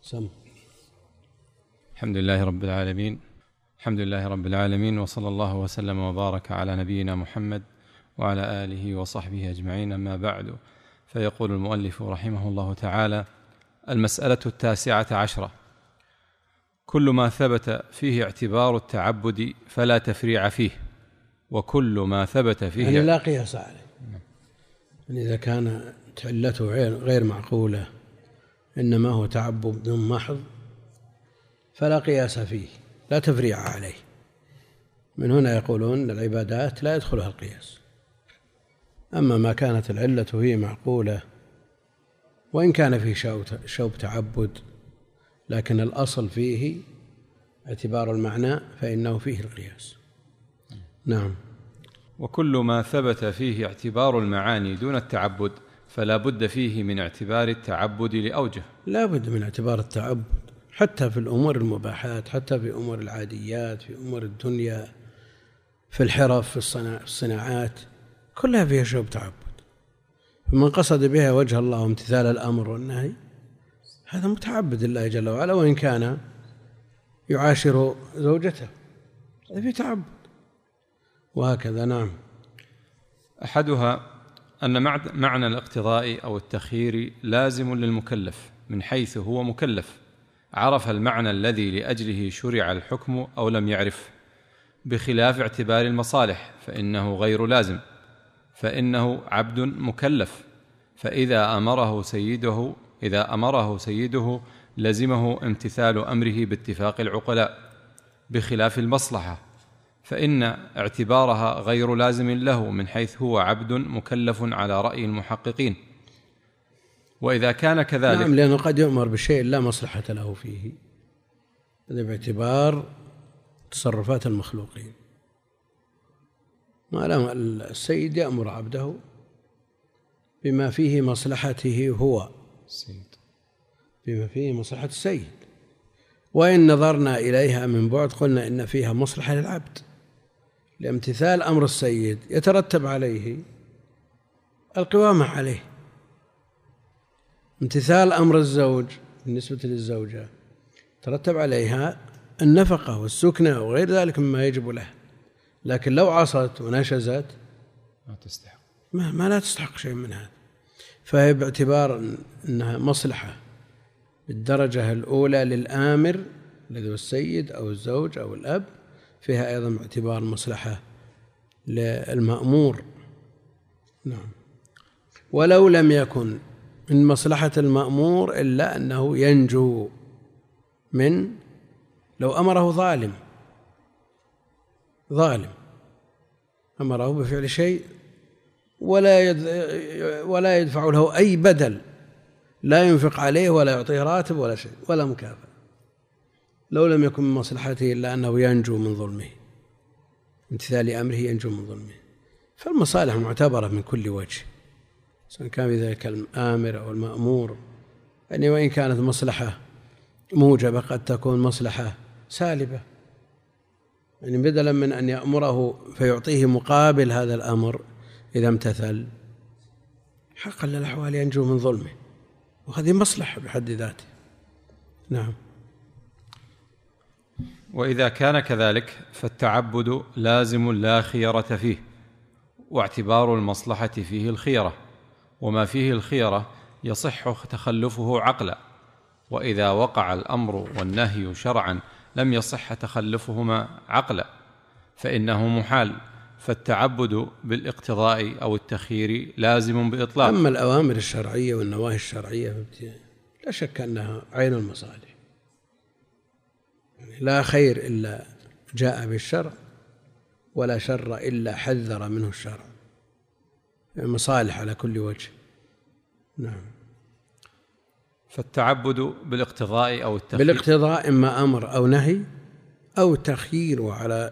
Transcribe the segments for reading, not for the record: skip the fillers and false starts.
سم. الحمد لله رب العالمين. الحمد لله رب العالمين، وصلى الله وسلم وبارك على نبينا محمد وعلى آله وصحبه أجمعين، أما بعد. فيقول المؤلف رحمه الله تعالى: المسألة 19: كل ما ثبت فيه اعتبار التعبد فلا تفريع فيه، وكل ما ثبت فيه يعني لا قياس عليه. يعني إذا كانت علته غير معقولة، إنما هو تعبد محض، فلا قياس فيه، لا تفريع عليه. من هنا يقولون العبادات لا يدخلها القياس. أما ما كانت العلة هي معقولة وإن كان فيه شوب تعبد، لكن الأصل فيه اعتبار المعنى، فإنه فيه القياس. نعم. وكل ما ثبت فيه اعتبار المعاني دون التعبد فلا بد فيه من اعتبار التعبد لأوجه. لا بد من اعتبار التعبد حتى في الأمور المباحات، حتى في أمور العاديات، في أمور الدنيا، في الحرف، في الصناعات، كلها فيها شوب تعبد. فمن قصد بها وجه الله وامتثال الأمر والنهي هذا متعبد الله جل وعلا، وإن كان يعاشر زوجته هذا في تعبد، وهكذا. نعم. أحدها أن معنى الاقتضاء أو التخيير لازم للمكلف من حيث هو مكلف، عرف المعنى الذي لأجله شرع الحكم أو لم يعرف، بخلاف اعتبار المصالح فإنه غير لازم، فإنه عبد مكلف، فإذا أمره سيده لزمه امتثال أمره باتفاق العقلاء، بخلاف المصلحة فإن اعتبارها غير لازم له من حيث هو عبد مكلف على رأي المحققين. وإذا كان كذلك، نعم، لأنه قد يؤمر بشيء لا مصلحة له فيه، هذا باعتبار تصرفات المخلوقين. ما دام السيد يأمر عبده بما فيه مصلحته هو السيد، بما فيه مصلحة السيد، وإن نظرنا إليها من بعد قلنا إن فيها مصلحة للعبد، لامتثال أمر السيد يترتب عليه القوامة عليه. امتثال أمر الزوج بالنسبة للزوجة ترتب عليها النفقة والسكنة وغير ذلك مما يجب له، لكن لو عصت ونشزت ما لا تستحق شيء من هذا، فهي باعتبار أنها مصلحة بالدرجة الأولى للآمر الذي هو السيد أو الزوج أو الأب، فيها أيضا اعتبار مصلحة للمأمور. نعم. ولو لم يكن من مصلحة المأمور إلا أنه ينجو من، لو أمره ظالم أمره بفعل شيء ولا يدفع له أي بدل، لا ينفق عليه ولا يعطيه راتب ولا شيء ولا مكافأة، لو لم يكن من مصلحته إلا أنه ينجو من ظلمه، امتثال أمره ينجو من ظلمه. فالمصالح معتبرة من كل وجه، سواء كان في ذلك الآمر أو المأمور. يعني وإن كانت مصلحة موجبة قد تكون مصلحة سالبة، يعني بدلا من أن يأمره فيعطيه مقابل هذا الأمر إذا امتثل، حقا للأحوال ينجو من ظلمه، وهذه مصلحة بحد ذاته. نعم. وإذا كان كذلك فالتعبد لازم لا خيرة فيه، واعتبار المصلحة فيه الخيرة، وما فيه الخيرة يصح تخلفه عقلا، وإذا وقع الأمر والنهي شرعا لم يصح تخلفهما عقلا، فإنه محال، فالتعبد بالاقتضاء أو التخيير لازم بإطلاق. أما الأوامر الشرعية والنواهي الشرعية لا شك أنها عين المصالح، يعني لا خير إلا جاء بالشرع، ولا شر إلا حذر منه الشرع، مصالح على كل وجه. نعم. فالتعبد بالاقتضاء أو التخيير، بالاقتضاء إما أمر أو نهي أو تخيير، وعلى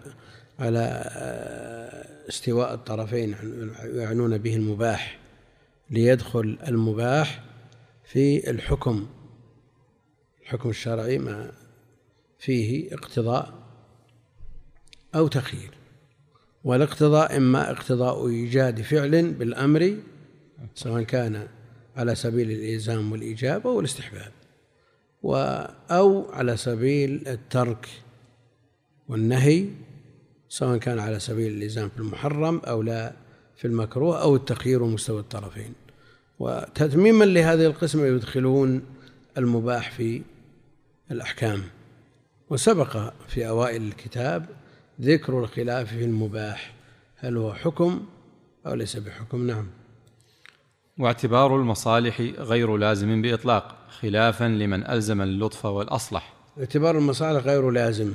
استواء الطرفين يعنون به المباح، ليدخل المباح في الحكم الشرعي ما فيه اقتضاء أو تخيير. والاقتضاء إما اقتضاء إيجاد فعل بالأمر سواء كان على سبيل الإلزام والإيجاب أو الاستحباب، أو على سبيل الترك والنهي، سواء كان على سبيل الإلزام في المحرم أو لا في المكروه، أو التخيير مستوى الطرفين. وتتميما لهذه القسمة يدخلون المباح في الأحكام. وسبق في أوائل الكتاب ذكر الخلاف في المباح، هل هو حكم أو ليس بحكم. نعم. واعتبار المصالح غير لازم بإطلاق، خلافا لمن ألزم اللطف والأصلح. اعتبار المصالح غير لازم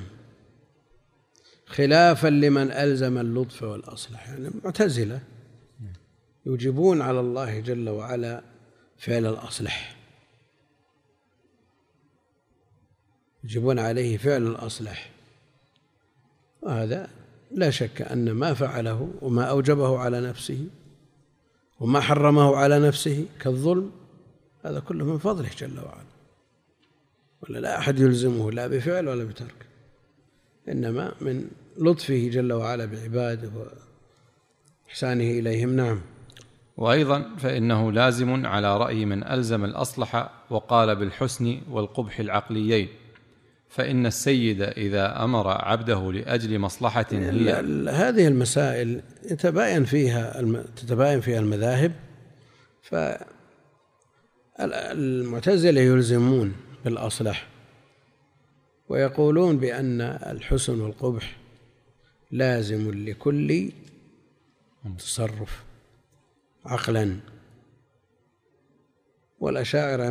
خلافا لمن ألزم اللطف والأصلح، يعني المعتزلة يوجبون على الله جل وعلا فعل الأصلح، يجبون عليه فعل الأصلح، وهذا لا شك أن ما فعله وما أوجبه على نفسه وما حرمه على نفسه كالظلم، هذا كله من فضله جل وعلا، ولا لا أحد يلزمه لا بفعل ولا بترك، إنما من لطفه جل وعلا بعباده وإحسانه إليهم. نعم. وأيضا فإنه لازم على رأي من ألزم الأصلح وقال بالحسن والقبح العقليين، فإن السيد إذا أمر عبده لأجل مصلحة هي هذه المسائل تتباين فيها المذاهب. فالمعتزلة يلزمون بالأصلح ويقولون بأن الحسن والقبح لازم لكل تصرف عقلا، والأشاعرة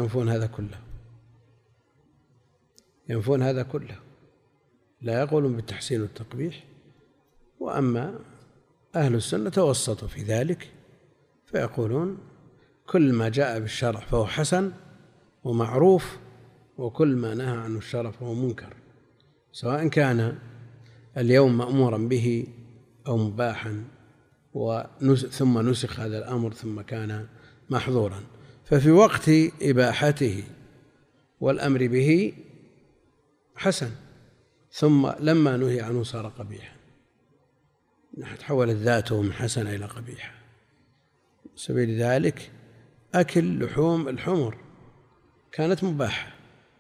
ينفون هذا كله، لا يقولون بالتحسين والتقبيح. وأما أهل السنة توسطوا في ذلك، فيقولون كل ما جاء بالشرع فهو حسن ومعروف، وكل ما نهى عنه الشرع فهو منكر، سواء كان اليوم مأمورا به أو مباحا ثم نسخ هذا الأمر ثم كان محظورا. ففي وقت إباحته والأمر به حسن، ثم لما نهي عنه صار قبيحا، تحولت ذاته من حسنة إلى قبيحة. سبيل ذلك أكل لحوم الحمر كانت مباحة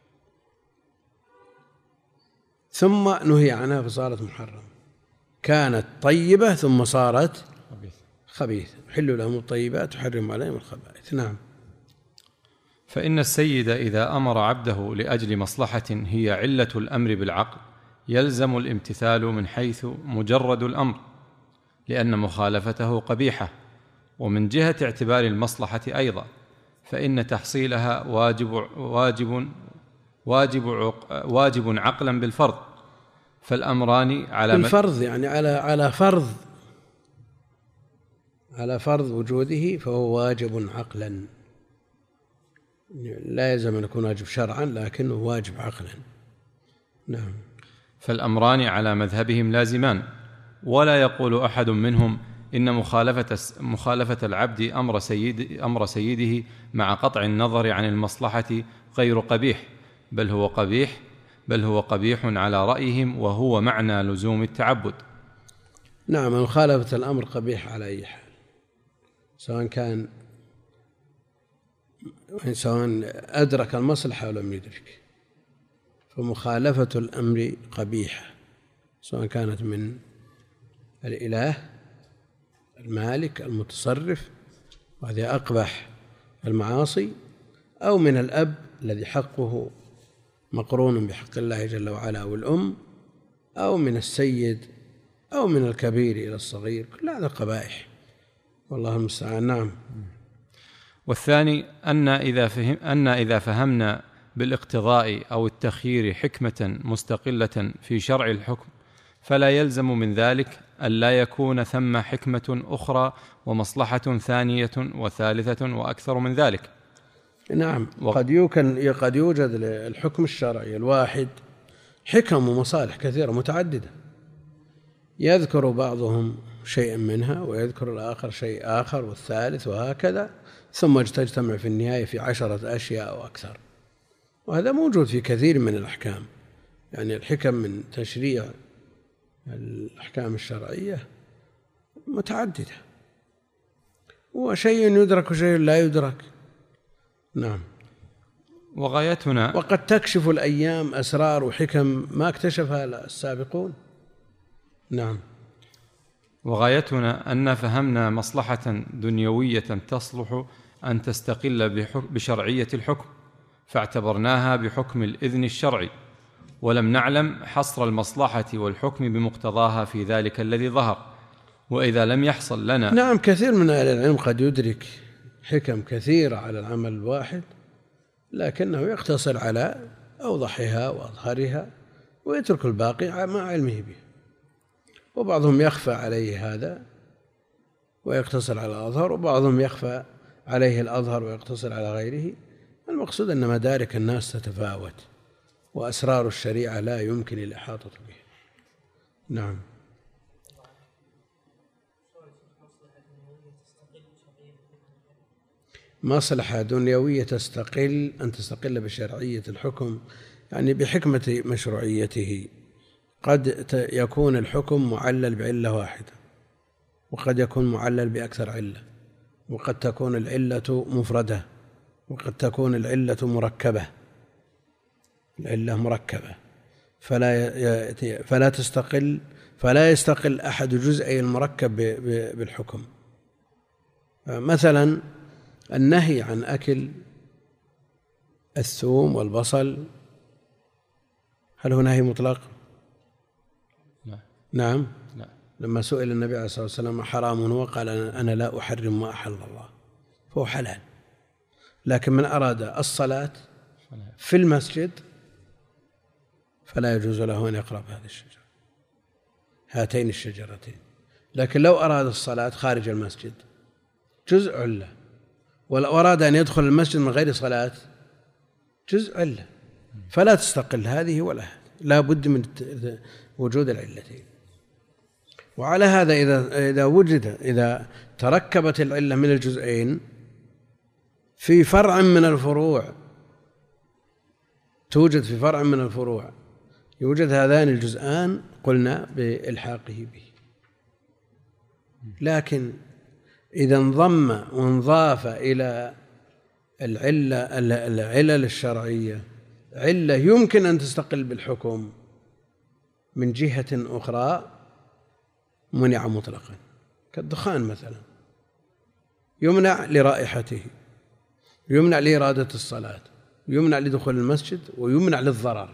ثم نهي عنها فصارت محرمة، كانت طيبة ثم صارت خبيثة، حل لهم الطيبات وحرم عليهم الخبائث. نعم. فإن السيد إذا أمر عبده لأجل مصلحة هي علة الأمر بالعقل يلزم الامتثال من حيث مجرد الأمر، لأن مخالفته قبيحة. ومن جهة اعتبار المصلحة أيضا فإن تحصيلها واجب عقلا بالفرض، فالأمران على بالفرض يعني على فرض وجوده فهو واجب عقلا، لا يلزم أن يكون واجب شرعا لكنه واجب عقلا. نعم. فالأمران على مذهبهم لازمان، ولا يقول أحد منهم إن مخالفة العبد أمر سيده مع قطع النظر عن المصلحة غير قبيح، بل هو قبيح على رأيهم، وهو معنى لزوم التعبد. نعم. مخالفة الأمر قبيح على أي حال، سواء أدرك المصلحة أو لم يدرك، فمخالفة الأمر قبيحة، سواء كانت من الإله المالك المتصرف وهذه أقبح المعاصي، أو من الأب الذي حقه مقرون بحق الله جل وعلا، أو الأم، أو من السيد، أو من الكبير إلى الصغير، كل هذا قبائح والله المستعان. نعم. والثاني أن إذا فهمنا بالاقتضاء أو التخيير حكمة مستقلة في شرع الحكم، فلا يلزم من ذلك ألا يكون ثم حكمة أخرى ومصلحة ثانية وثالثة وأكثر من ذلك. نعم. قد يوجد الحكم الشرعي الواحد حكم ومصالح كثيرة متعددة، يذكر بعضهم شيئا منها ويذكر الآخر شيء آخر والثالث وهكذا، ثم تجتمع في النهاية في 10 أشياء أو أكثر، وهذا موجود في كثير من الأحكام. يعني الحكم من تشريع الأحكام الشرعية متعددة، وشيء يدرك وشيء لا يدرك. نعم. وغايتنا، وقد تكشف الأيام أسرار وحكم ما اكتشفها السابقون. نعم. وغايتنا أن فهمنا مصلحة دنيوية تصلح أن تستقل بشرعية الحكم، فاعتبرناها بحكم الإذن الشرعي، ولم نعلم حصر المصلحة والحكم بمقتضاها في ذلك الذي ظهر. وإذا لم يحصل لنا، نعم، كثير من أهل العلم قد يدرك حكم كثيرة على العمل الواحد، لكنه يقتصر على أوضحها وأظهرها ويترك الباقي مع علمه به. وبعضهم يخفى عليه هذا ويقتصر على الأظهر، وبعضهم يخفى عليه الأظهر ويقتصر على غيره. المقصود أن مدارك الناس تتفاوت، وأسرار الشريعة لا يمكن الإحاطة بها. نعم. مصلحة دنيوية تستقل أن تستقل بشرعية الحكم، يعني بحكمة مشروعيته. قد يكون الحكم معلل بعلة واحدة، وقد يكون معلل بأكثر علة، وقد تكون العلة مفردة، وقد تكون العلة مركبة. العلة مركبة فلا يستقل أحد جزئي المركب بالحكم. مثلا النهي عن أكل الثوم والبصل، هل هو نهي مطلق؟ نعم. لما سئل النبي عليه الصلاة والسلام حرام هو، قال أنا لا أحرم ما أحل الله، فهو حلال. لكن من أراد الصلاة في المسجد فلا يجوز له أن يقرب هذه الشجرة، هاتين الشجرتين. لكن لو أراد الصلاة خارج المسجد جزء علة، ولو أراد أن يدخل المسجد من غير صلاة جزء علة، فلا تستقل هذه ولا هذه، لا بد من وجود العلتين. وعلى هذا إذا تركبت العلة من الجزئين في فرع من الفروع، توجد في فرع من الفروع يوجد هذان الجزءان، قلنا بإلحاقه به. لكن إذا انضم وانضاف إلى العلل الشرعية علة يمكن أن تستقل بالحكم من جهة أخرى، منع مطلقا، كالدخان مثلا، يمنع لرائحته، يمنع لإرادة الصلاة، يمنع لدخول المسجد، ويمنع للضرر.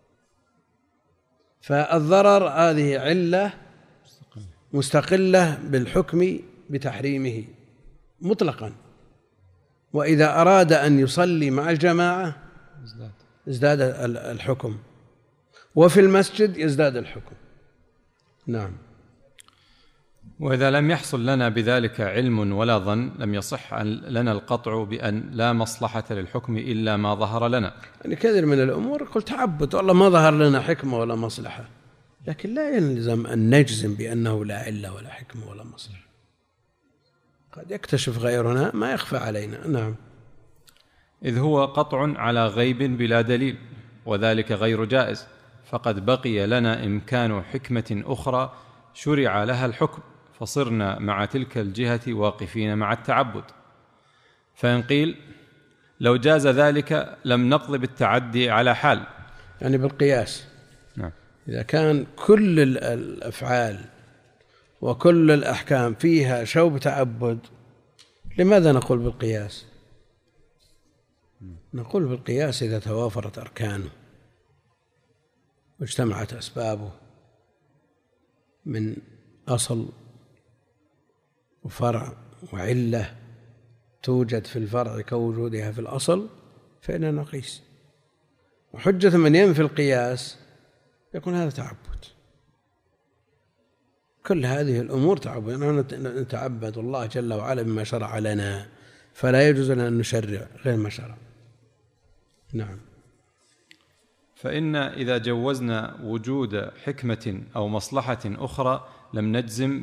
فالضرر هذه علة مستقلة بالحكم بتحريمه مطلقا، وإذا أراد أن يصلي مع الجماعة ازداد الحكم، وفي المسجد يزداد الحكم. نعم. وإذا لم يحصل لنا بذلك علم ولا ظن لم يصح لنا القطع بأن لا مصلحة للحكم إلا ما ظهر لنا. يعني كثير من الأمور يقول تعبد، والله ما ظهر لنا حكمة ولا مصلحة، لكن لا يلزم أن نجزم بأنه لا علة ولا حكمة ولا مصلحة، قد يكتشف غيرنا ما يخفى علينا. نعم. إذ هو قطع على غيب بلا دليل، وذلك غير جائز، فقد بقي لنا إمكان حكمة أخرى شرع لها الحكم، فصرنا مع تلك الجهة واقفين مع التعبد. فإن قيل لو جاز ذلك لم نقض بالتعدي على حال، يعني بالقياس. نعم. إذا كان كل الأفعال وكل الأحكام فيها شوب تعبد، لماذا نقول بالقياس؟ نقول بالقياس إذا توافرت أركانه واجتمعت أسبابه من أصل وفرع وعلة توجد في الفرع كوجودها في الأصل، فإننا نقيس. وحجة من ينفي القياس يكون هذا تعبد. كل هذه الأمور تعبد، نحن نتعبد الله جل وعلا بما شرع لنا، فلا يجوز لنا أن نشرع غير ما شرع. نعم. فإن إذا جوزنا وجود حكمة أو مصلحة أخرى لم نجزم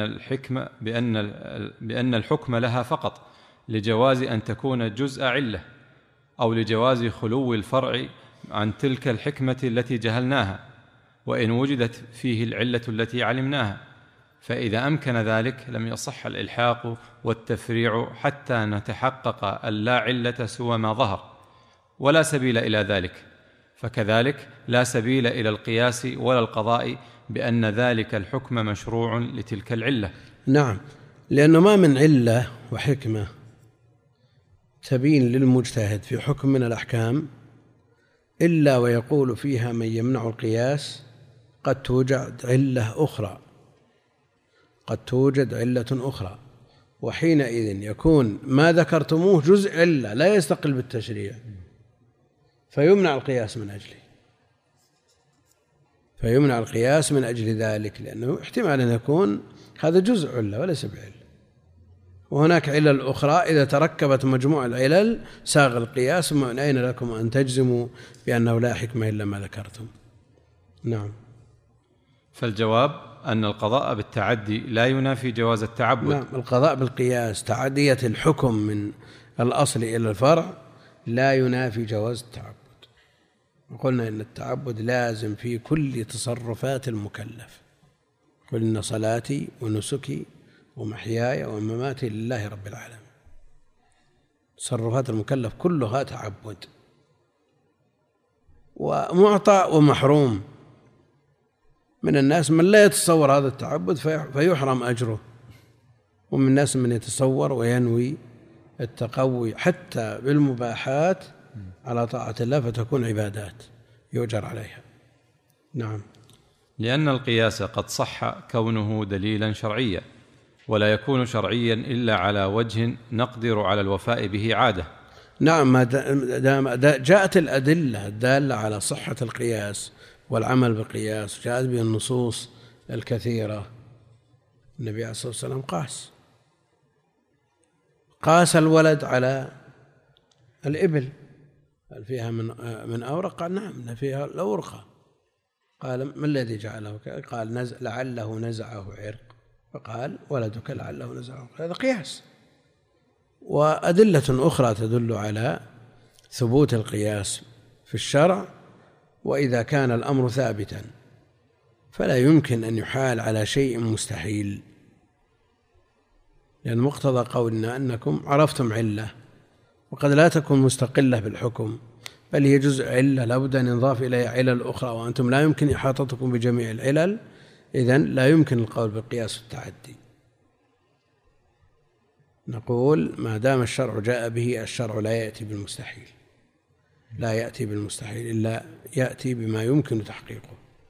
بأن الحكم لها فقط، لجواز أن تكون جزء علة، أو لجواز خلو الفرع عن تلك الحكمة التي جهلناها، وإن وجدت فيه العلة التي علمناها. فإذا أمكن ذلك لم يصح الإلحاق والتفريع حتى نتحقق أن لا علة سوى ما ظهر. ولا سبيل إلى ذلك، فكذلك لا سبيل إلى القياس ولا القضاء بأن ذلك الحكم مشروع لتلك العلة. نعم، لأنه ما من علة وحكمة تبين للمجتهد في حكم من الأحكام إلا ويقول فيها من يمنع القياس قد توجد علة أخرى، قد توجد علة أخرى، وحينئذ يكون ما ذكرتموه جزء علة لا يستقل بالتشريع، فيمنع القياس من أجله، فيمنع القياس من أجل ذلك، لأنه احتمال أن يكون هذا جزء علة وليس بعلة، وهناك علل أخرى إذا تركبت مجموع العلل ساغ القياس، ومن أين لكم أن تجزموا بأنه لا حكمة إلا ما ذكرتم. نعم. فالجواب أن القضاء بالتعدي لا ينافي جواز التعبد. نعم، القضاء بالقياس تعدية الحكم من الأصل إلى الفرع لا ينافي جواز التعبد. وقلنا إن التعبد لازم في كل تصرفات المكلف، قل إن صلاتي ونسكي ومحياي ومماتي لله رب العالمين. تصرفات المكلف كلها تعبد، ومعطى ومحروم. من الناس من لا يتصور هذا التعبد فيحرم أجره، ومن الناس من يتصور وينوي التقوي حتى بالمباحات على طاعة الله فتكون عبادات يؤجر عليها. نعم. لأن القياس قد صح كونه دليلا شرعيا، ولا يكون شرعيا إلا على وجه نقدر على الوفاء به عادة. نعم، ما دام جاءت الأدلة الدالة على صحة القياس والعمل بالقياس، جاءت به النصوص الكثيرة. النبي عليه الصلاة والسلام قاس الولد على الإبل، هل فيها من أورق؟ قال نعم، إن فيها الأورقة. قال ما الذي جعله؟ قال لعله نزعه عرق، فقال ولدك لعله نزعه عرق. هذا قياس. وأدلة أخرى تدل على ثبوت القياس في الشرع، وإذا كان الأمر ثابتا فلا يمكن أن يحال على شيء مستحيل، لأن مقتضى قولنا أنكم عرفتم علة وقد لا تكون مستقلة بالحكم، بل هي جزء علة لابد أن ينضاف إليها علل أخرى، وأنتم لا يمكن إحاطتكم بجميع العلل، إذن لا يمكن القول بالقياس والتعدي. نقول ما دام الشرع جاء به، الشرع لا يأتي بالمستحيل، لا يأتي بالمستحيل إلا يأتي بما يمكن تحقيقه.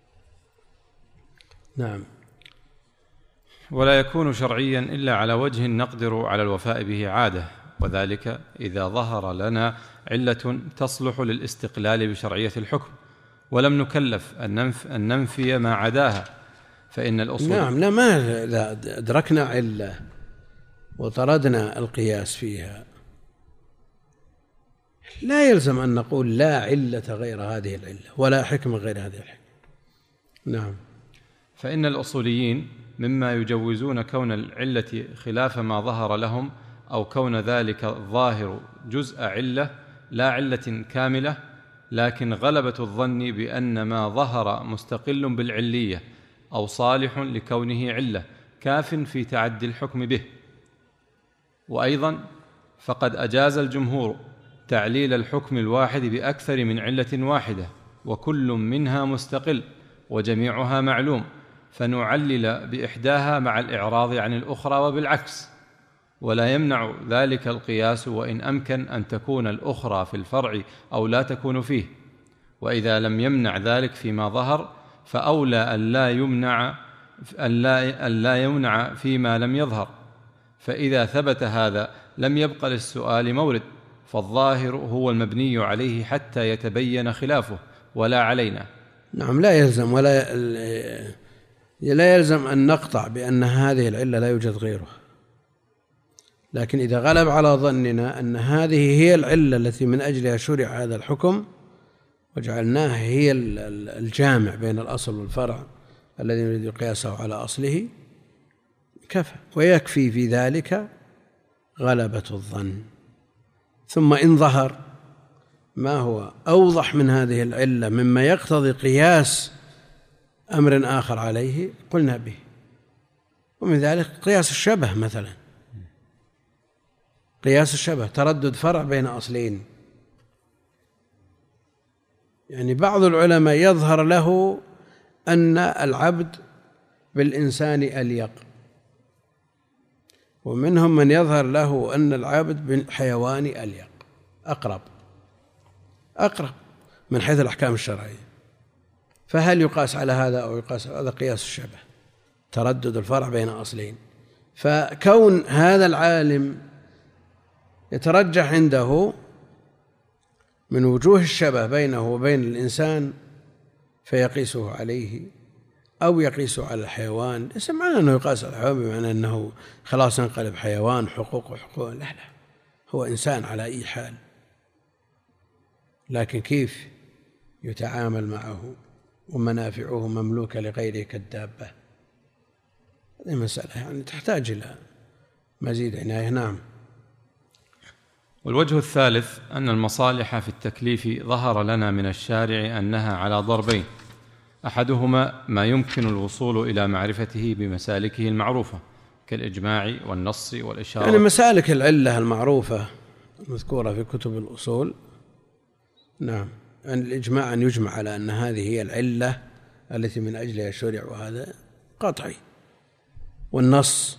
نعم. ولا يكون شرعيا إلا على وجه نقدر على الوفاء به عادة، وذلك إذا ظهر لنا علة تصلح للاستقلال بشرعية الحكم ولم نكلف أن ننفي ما عداها، فإن الأصول. نعم، لا أدركنا علة وطردنا القياس فيها، لا يلزم أن نقول لا علة غير هذه العلة ولا حكمة غير هذه الحكمة. نعم. فإن الأصوليين مما يجوزون كون العلة خلاف ما ظهر لهم، أو كون ذلك الظاهر جزء علة لا علة كاملة، لكن غلبة الظن بأن ما ظهر مستقل بالعلية أو صالح لكونه علة كاف في تعدي الحكم به. وأيضا فقد أجاز الجمهور تعليل الحكم الواحد بأكثر من علة واحدة، وكل منها مستقل وجميعها معلوم، فنعلل بإحداها مع الإعراض عن الأخرى وبالعكس، ولا يمنع ذلك القياس وإن أمكن أن تكون الأخرى في الفرع أو لا تكون فيه. وإذا لم يمنع ذلك فيما ظهر فأولى أن لا يمنع فيما لم يظهر، فإذا ثبت هذا لم يبق للسؤال مورد، فالظاهر هو المبني عليه حتى يتبين خلافه ولا علينا. نعم، لا يلزم أن نقطع بأن هذه العلة لا يوجد غيرها، لكن إذا غلب على ظننا أن هذه هي العلة التي من أجلها شرع هذا الحكم وجعلناها هي الجامع بين الأصل والفرع الذي يريد قياسه على أصله، كفى ويكفي في ذلك غلبة الظن. ثم إن ظهر ما هو أوضح من هذه العلة مما يقتضي قياس أمر آخر عليه قلنا به، ومن ذلك قياس الشبه مثلا، قياس الشبه تردد فرع بين أصلين، يعني بعض العلماء يظهر له أن العبد بالإنسان أليق، ومنهم من يظهر له أن العبد بالحيوان أليق، أقرب من حيث الأحكام الشرعية. فهل يقاس على هذا أو يقاس على هذا؟ قياس الشبه، تردد الفرع بين أصلين. فكون هذا العالم يترجح عنده من وجوه الشبه بينه وبين الإنسان فيقيسه عليه، أو يقيسه على الحيوان. ليس معنى أنه يقاس على الحيوان بمعنى أنه خلاص ينقلب حيوان، حقوق، لا، هو إنسان على أي حال، لكن كيف يتعامل معه ومنافعه مملوكة لغيره كالدابة، هذه مسألة يعني تحتاج إلى مزيد عناية. نعم. والوجه الثالث أن المصالح في التكليف ظهر لنا من الشارع أنها على ضربين: أحدهما ما يمكن الوصول إلى معرفته بمسالكه المعروفة كالإجماع والنص والإشارة، يعني مسالك العلة المعروفة المذكورة في كتب الأصول. نعم، يعني الإجماع أن يجمع على أن هذه هي العلة التي من أجلها شرع، وهذا قطعي. والنص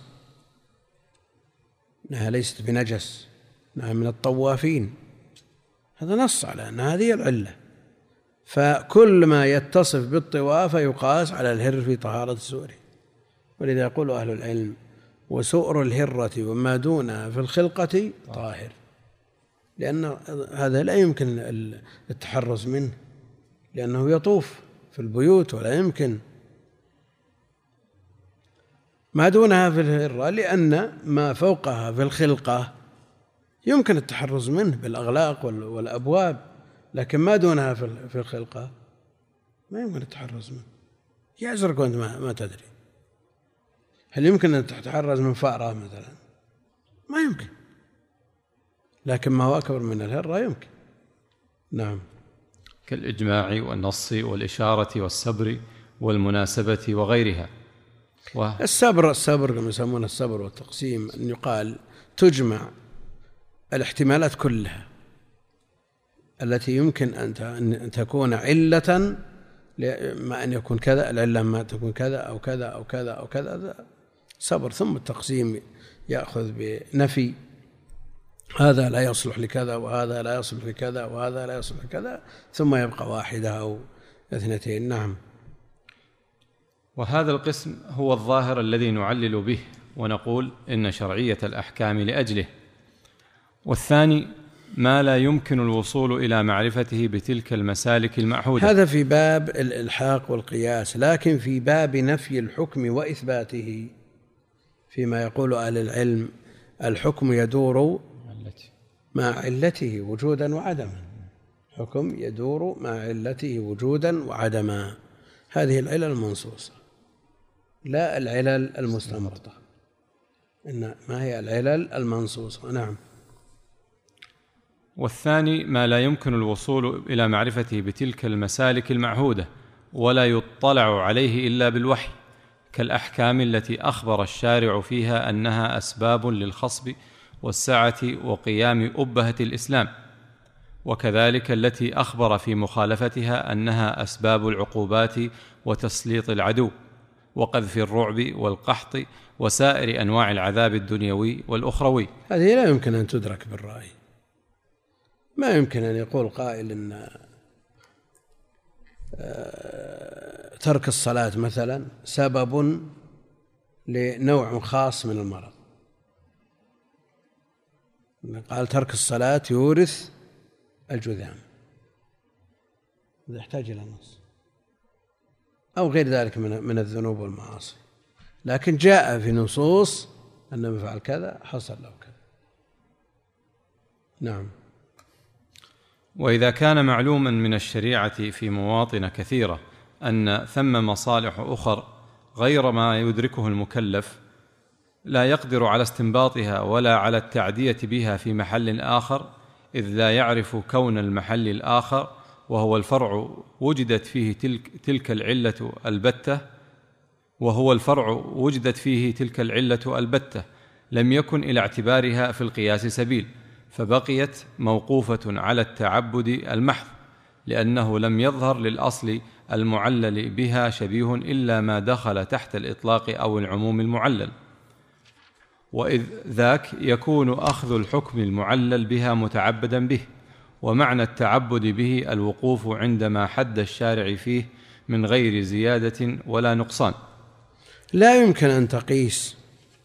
أنها ليست بنجس، أنها من الطوافين، هذا نص على أن هذه العلة. فكل ما يتصف بالطواف يقاس على الهر في طهارة سؤره. ولذا يقول أهل العلم: وسؤر الهرة وما دونها في الخلقة طاهر، لأن هذا لا يمكن التحرز منه، لأنه يطوف في البيوت ولا يمكن. ما دونها في الهرة لأن ما فوقها في الخلقة يمكن التحرز منه بالأغلاق والأبواب، لكن ما دونها في الخلقة ما يمكن التحرز منه. يعزرك وأنت ما تدري. هل يمكن أن تتحرز من فأرة مثلا؟ ما يمكن، لكن ما هو أكبر من الهرة يمكن. نعم. كالإجماع والنص والإشارة والصبر والمناسبة وغيرها. الصبر كما يسمونه الصبر والتقسيم، أن يقال تجمع الاحتمالات كلها التي يمكن أن تكون علة، ما أن يكون كذا، العلة ما تكون كذا أو كذا أو كذا أو كذا، صبر. ثم التقسيم يأخذ بنفي هذا لا يصلح لكذا وهذا لا يصلح لكذا وهذا لا يصلح لكذا، ثم يبقى واحدة أو اثنتين. نعم. وهذا القسم هو الظاهر الذي نعلل به ونقول إن شرعية الأحكام لأجله. والثاني ما لا يمكن الوصول إلى معرفته بتلك المسالك المعهودة. هذا في باب الإلحاق والقياس، لكن في باب نفي الحكم وإثباته فيما يقول أهل العلم: الحكم يدور مع علته وجودا وعدما. حكم يدور مع علته وجودا وعدما، هذه العلل المنصوصة لا العلل المستنبطة، إن ما هي العلل المنصوصة. نعم. والثاني ما لا يمكن الوصول إلى معرفته بتلك المسالك المعهودة ولا يطلع عليه إلا بالوحي، كالأحكام التي أخبر الشارع فيها أنها أسباب للخصب والسعة وقيام أبهة الإسلام، وكذلك التي أخبر في مخالفتها أنها أسباب العقوبات وتسليط العدو وقذف الرعب والقحط وسائر أنواع العذاب الدنيوي والأخروي. هذه لا يمكن أن تدرك بالرأي. ما يمكن أن يقول قائل إن ترك الصلاة مثلا سبب لنوع خاص من المرض. قال ترك الصلاة يورث الجذام، هذا يحتاج إلى نص، أو غير ذلك من الذنوب والمعاصي، لكن جاء في نصوص أن من فعل كذا حصل له كذا. نعم. وإذا كان معلوما من الشريعة في مواطن كثيرة أن ثم مصالح أخر غير ما يدركه المكلف لا يقدر على استنباطها ولا على التعدية بها في محل آخر، إذ لا يعرف كون المحل الآخر وهو الفرع وجدت فيه تلك العلة البتة لم يكن إلى اعتبارها في القياس سبيل، فبقيت موقوفة على التعبد المحض، لأنه لم يظهر للأصل المعلل بها شبيه إلا ما دخل تحت الإطلاق أو العموم المعلل، وإذ ذاك يكون أخذ الحكم المعلل بها متعبدا به، ومعنى التعبد به الوقوف عندما حد الشارع فيه من غير زيادة ولا نقصان. لا يمكن أن تقيس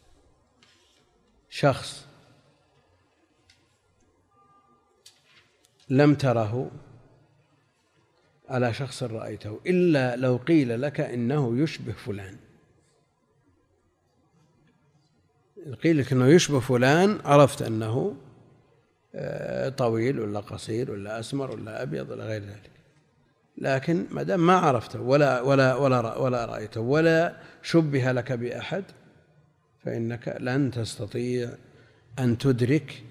شخص لم تره على شخص رأيته إلا لو قيل لك إنه يشبه فلان. قيل لك إنه يشبه فلان عرفت أنه طويل ولا قصير ولا أسمر ولا أبيض ولا غير ذلك، لكن ما دام ما عرفته ولا رأيته ولا شبه لك بأحد فإنك لن تستطيع أن تدرك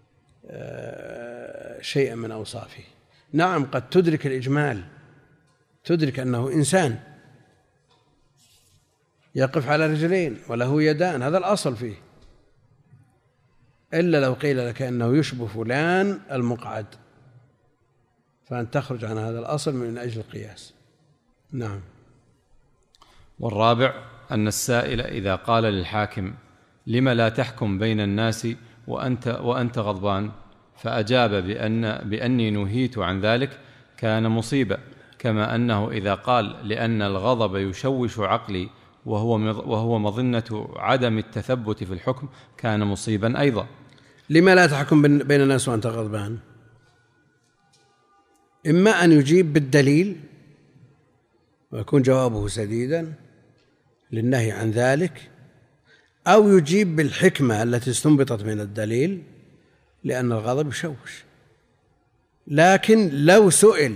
شيئا من أوصافه. نعم قد تدرك الإجمال، تدرك أنه إنسان يقف على رجلين وله يدان، هذا الأصل فيه، إلا لو قيل لك أنه يشبه فلان المقعد فأن تخرج عن هذا الأصل من أجل القياس. نعم. والرابع أن السائل إذا قال للحاكم لم لا تحكم بين الناس وأنت غضبان، فأجاب بأني نهيت عن ذلك، كان مصيبة، كما أنه إذا قال لأن الغضب يشوش عقلي وهو مظنة عدم التثبت في الحكم، كان مصيبا أيضا. لما لا تحكم بين الناس وأنت غضبان؟ إما أن يجيب بالدليل ويكون جوابه سديدا للنهي عن ذلك، أو يجيب بالحكمة التي استنبطت من الدليل لأن الغضب يشوش. لكن لو سئل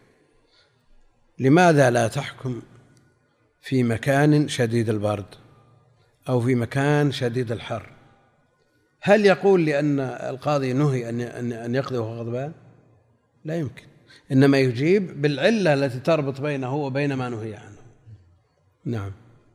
لماذا لا تحكم في مكان شديد البرد أو في مكان شديد الحر، هل يقول لأن القاضي نهي أن يقضي وهو غضبان؟ لا يمكن، إنما يجيب بالعلة التي تربط بينه وبين ما نهي عنه. نعم.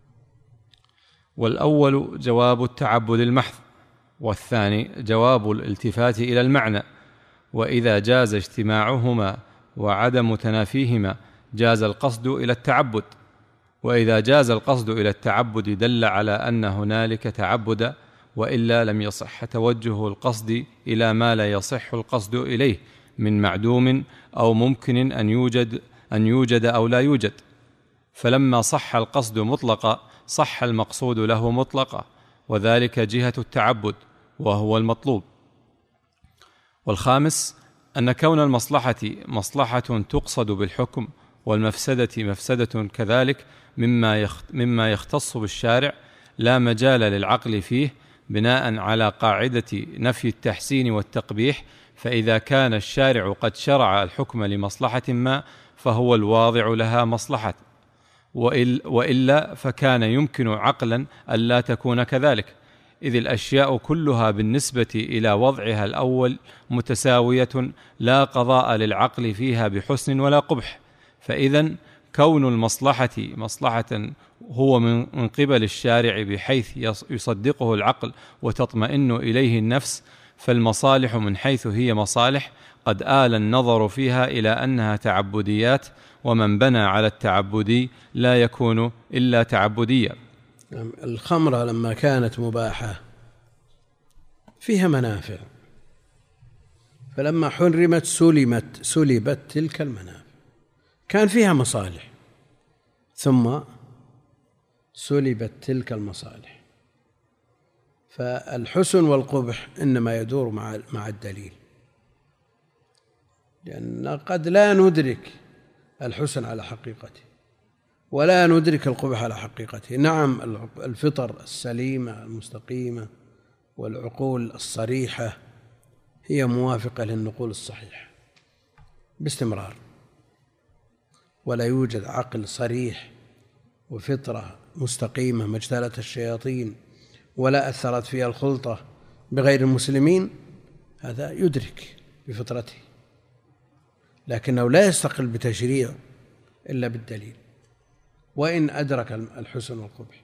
والأول جواب التعبد المحض، والثاني جواب الالتفات إلى المعنى، وإذا جاز اجتماعهما وعدم تنافيهما جاز القصد إلى التعبد، وإذا جاز القصد إلى التعبد دل على أن هنالك تعبدا، وإلا لم يصح توجه القصد إلى ما لا يصح القصد إليه من معدوم أو ممكن أن يوجد أو لا يوجد، فلما صح القصد مطلقا صح المقصود له مطلقا، وذلك جهة التعبد وهو المطلوب. والخامس أن كون المصلحة مصلحة تقصد بالحكم والمفسدة مفسدة كذلك مما يختص بالشارع لا مجال للعقل فيه بناء على قاعدة نفي التحسين والتقبيح، فإذا كان الشارع قد شرع الحكم لمصلحة ما فهو الواضع لها مصلحة، وإلا فكان يمكن عقلا ألا تكون كذلك، إذ الأشياء كلها بالنسبة إلى وضعها الأول متساوية لا قضاء للعقل فيها بحسن ولا قبح. فإذن كون المصلحة مصلحة هو من قبل الشارع بحيث يصدقه العقل وتطمئن إليه النفس، فالمصالح من حيث هي مصالح قد آل النظر فيها إلى أنها تعبديات، ومن بنى على التعبدي لا يكون إلا تعبديا. الخمرة لما كانت مباحة فيها منافع، فلما حرمت سلبت تلك المنافع، كان فيها مصالح ثم سلبت تلك المصالح، فالحسن والقبح إنما يدور مع الدليل، لأن قد لا ندرك الحسن على حقيقته ولا ندرك القبح على حقيقته. نعم الفطر السليمة المستقيمة والعقول الصريحة هي موافقة للنقول الصحيح باستمرار، ولا يوجد عقل صريح وفطرة مستقيمة ما اجتالت الشياطين ولا أثرت فيها الخلطة بغير المسلمين، هذا يدرك بفطرته، لكنه لا يستقل بتشريع إلا بالدليل وإن أدرك الحسن والقبح.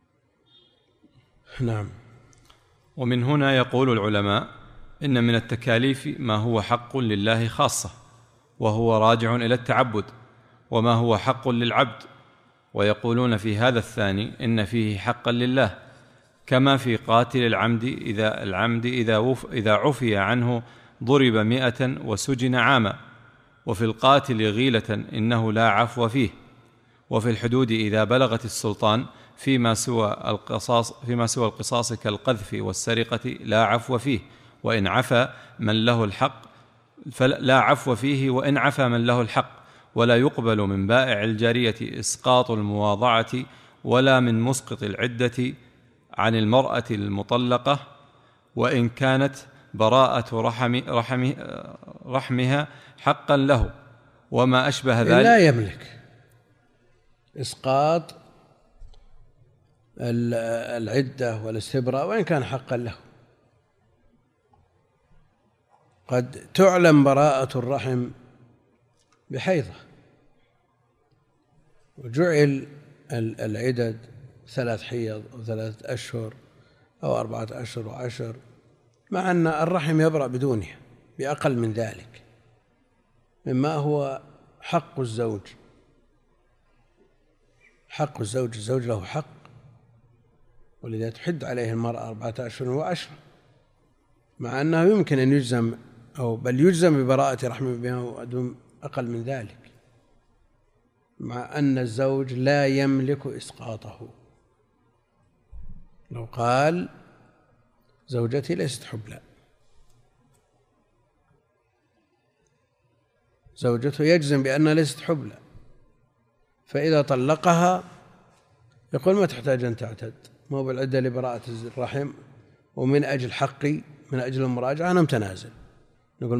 نعم. ومن هنا يقول العلماء إن من التكاليف ما هو حق لله خاصة، وهو راجع إلى التعبد وما هو حق للعبد. ويقولون في هذا الثاني إن فيه حقا لله، كما في قاتل العمد إذا عفي عنه ضرب 100 وسجن عاما، وفي القاتل غيلة إنه لا عفو فيه، وفي الحدود إذا بلغت السلطان فيما سوى القصاص كالقذف والسرقة لا عفو فيه، وإن عفى من له الحق فلا عفو فيه وإن عفى من له الحق. ولا يقبل من بائع الجارية إسقاط المواضعة، ولا من مسقط العدة عن المرأة المطلقة، وإن كانت براءة رحمها حقا له وما أشبه ذلك. لا يملك إسقاط العدة والاستبراء وإن كان حقا له. قد تعلم براءة الرحم بحيضة، وجعل العدد 3 حيض أو 3 أشهر أو 4 أشهر و10، مع أن الرحم يبرأ بدونها بأقل من ذلك مما هو حق الزوج. حق الزوج، الزوج له حق، ولذا تحد عليه المرأة 4 أشهر و10، مع أنه يمكن أن يجزم أو بل يجزم ببراءة رحمه بها أقل من ذلك، مع أن الزوج لا يملك إسقاطه. لو قال زوجتي ليست حبلى، زوجته يجزم بأنها ليست حبلى، فإذا طلقها يقول ما تحتاج أن تعتد، مو بالعدة لبراءة الرحم، ومن أجل حقي من أجل المراجعة أنا متنازل. نقول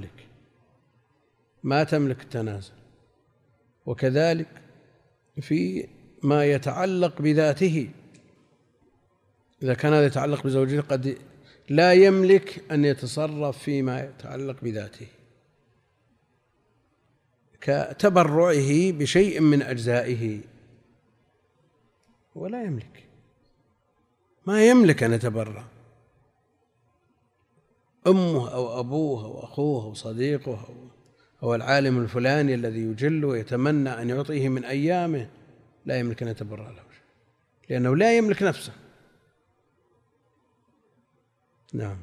ما تملك التنازل. وكذلك في ما يتعلق بذاته، إذا كان هذا يتعلق بزوجته قد لا يملك أن يتصرف فيما يتعلق بذاته، كتبرعه بشيء من أجزائه، ولا يملك، ما يملك أن يتبرع. أمه أو أبوه أو أخوه أو صديقه أو العالم الفلاني الذي يجله ويتمنى أن يعطيه من أيامه لا يملك أن يتبرع له، لأنه لا يملك نفسه. نعم.